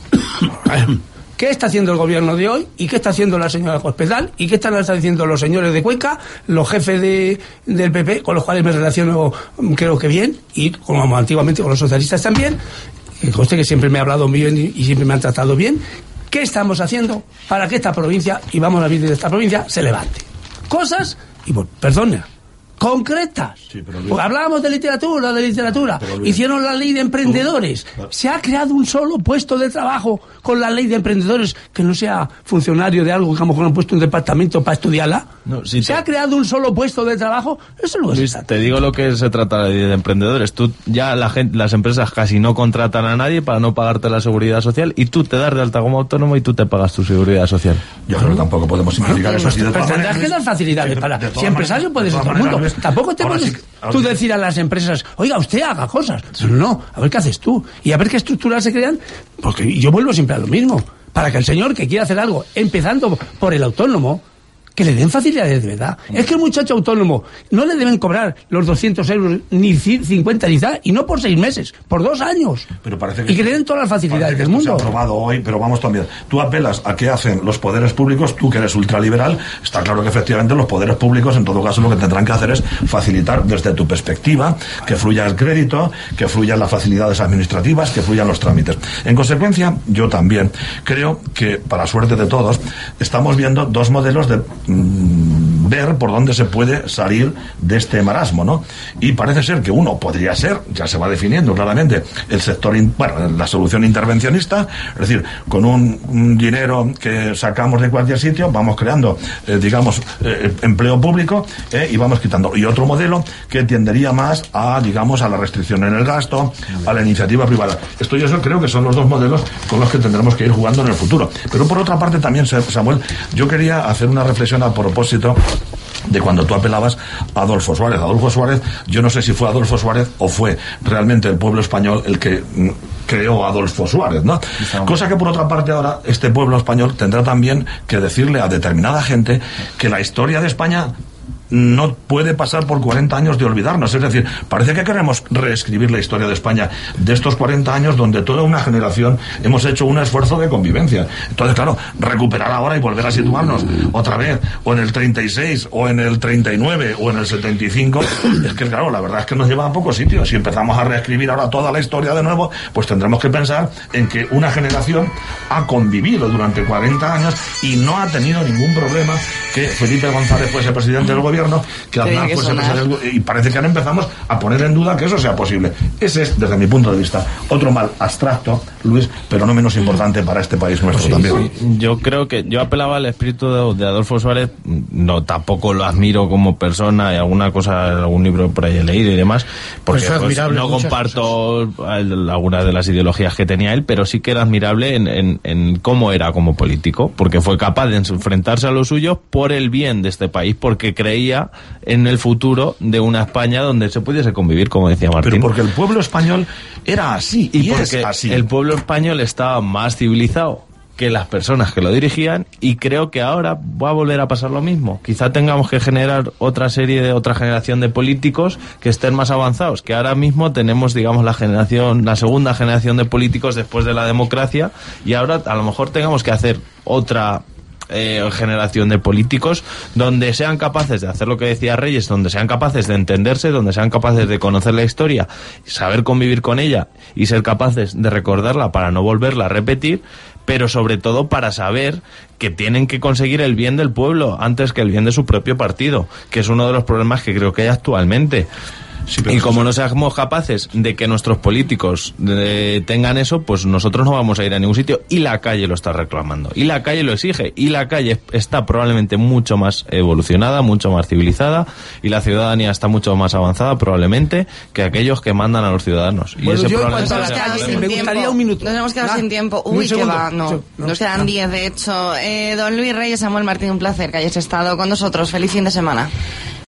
¿Qué está haciendo el gobierno de hoy? ¿Y qué está haciendo la señora Cospedal? ¿Y qué están diciendo los señores de Cuenca, los jefes del PP, con los cuales me relaciono creo que bien, y como antiguamente con los socialistas también, que conste que siempre me ha hablado bien y siempre me han tratado bien? ¿Qué estamos haciendo para que esta provincia, y vamos a vivir de esta provincia, se levante? Cosas, y perdona, concretas. Sí, pero Luis, pues hablábamos de literatura. Pero Luis, hicieron la ley de emprendedores. Se ha creado un solo puesto de trabajo con la ley de emprendedores, que no sea funcionario de algo que a lo mejor han puesto un departamento para estudiarla. No, si se ha creado un solo puesto de trabajo. Eso es lo que Luis, se trata. te digo lo que se trata la ley de emprendedores. Tú ya las empresas casi no contratan a nadie para no pagarte la seguridad social, y tú te das de alta como autónomo y tú te pagas tu seguridad social. yo creo que tampoco podemos simplificar eso así de Pero todas tendrás maneras, que dar facilidades sí, para... de todas Si empresario maneras, puedes de ser todo todas el mundo. maneras, Luis, Tampoco te ahora puedes sí, tú decir a las empresas, oiga, usted haga cosas. No, a ver qué haces tú. Y a ver qué estructuras se crean. Porque yo vuelvo siempre a lo mismo. Para que el señor que quiera hacer algo, empezando por el autónomo, que le den facilidades de verdad. Es que el muchacho autónomo no le deben cobrar los 200 euros ni 50 ni nada, y no por 6 meses, por 2 años. Pero parece y que le den todas las facilidades del esto mundo. se ha aprobado hoy, pero vamos también. Tú apelas a qué hacen los poderes públicos, tú que eres ultraliberal, está claro que efectivamente los poderes públicos en todo caso lo que tendrán que hacer es facilitar desde tu perspectiva que fluya el crédito, que fluyan las facilidades administrativas, que fluyan los trámites. En consecuencia, yo también creo que, para suerte de todos, estamos viendo dos modelos de ver por dónde se puede salir de este marasmo, ¿no? Y parece ser que uno podría ser, ya se va definiendo claramente, el sector, la solución intervencionista, es decir, con un dinero que sacamos de cualquier sitio, vamos creando, empleo público, y vamos quitando. Y otro modelo que tendería más a, digamos, a la restricción en el gasto, a la iniciativa privada. Esto yo creo que son los dos modelos con los que tendremos que ir jugando en el futuro. Pero por otra parte también, Samuel, yo quería hacer una reflexión a propósito de cuando tú apelabas a Adolfo Suárez. Adolfo Suárez, yo no sé si fue Adolfo Suárez o fue realmente el pueblo español el que creó a Adolfo Suárez, ¿no? Cosa que por otra parte ahora este pueblo español tendrá también que decirle a determinada gente que la historia de España no puede pasar por 40 años de olvidarnos. Es decir, parece que queremos reescribir la historia de España de estos 40 años donde toda una generación hemos hecho un esfuerzo de convivencia. Entonces, claro, recuperar ahora y volver a situarnos otra vez, o en el 36, o en el 39, o en el 75, es que, claro, la verdad es que nos lleva a pocos sitios. Si empezamos a reescribir ahora toda la historia de nuevo, pues tendremos que pensar en que una generación ha convivido durante 40 años y no ha tenido ningún problema que Felipe González fuese presidente del gobierno, que Aznar fuese presidente, y parece que ahora empezamos a poner en duda que eso sea posible. Ese es, desde mi punto de vista, otro mal abstracto, Luis, pero no menos importante para este país nuestro también. Sí. Yo creo que yo apelaba al espíritu de Adolfo Suárez. No, tampoco lo admiro como persona, y alguna cosa, algún libro por ahí he leído y demás, porque pues, no comparto algunas de las ideologías que tenía él, pero sí que era admirable en cómo era como político, porque fue capaz de enfrentarse a los suyos por el bien de este país, porque creía en el futuro de una España donde se pudiese convivir, como decía Martín. Pero porque el pueblo español era así, y porque es así. El pueblo español estaba más civilizado que las personas que lo dirigían, y creo que ahora va a volver a pasar lo mismo. Quizá tengamos que generar otra generación de políticos que estén más avanzados, que ahora mismo tenemos, digamos, la segunda generación de políticos después de la democracia, y ahora a lo mejor tengamos que hacer otra generación de políticos donde sean capaces de hacer lo que decía Reyes, donde sean capaces de entenderse, donde sean capaces de conocer la historia, saber convivir con ella y ser capaces de recordarla para no volverla a repetir, pero sobre todo para saber que tienen que conseguir el bien del pueblo antes que el bien de su propio partido, que es uno de los problemas que creo que hay actualmente. Sí, y como no seamos capaces de que nuestros políticos tengan eso, pues nosotros no vamos a ir a ningún sitio, y la calle lo está reclamando, y la calle lo exige, y la calle está probablemente mucho más evolucionada, mucho más civilizada, y la ciudadanía está mucho más avanzada probablemente que aquellos que mandan a los ciudadanos. Bueno, y ese yo probablemente cuando sea me gustaría un minuto. Nos hemos quedado sin tiempo. Uy, que va, no. Nos quedan 10, de hecho. Don Luis Reyes, Samuel Martín, un placer que hayas estado con nosotros. Feliz fin de semana.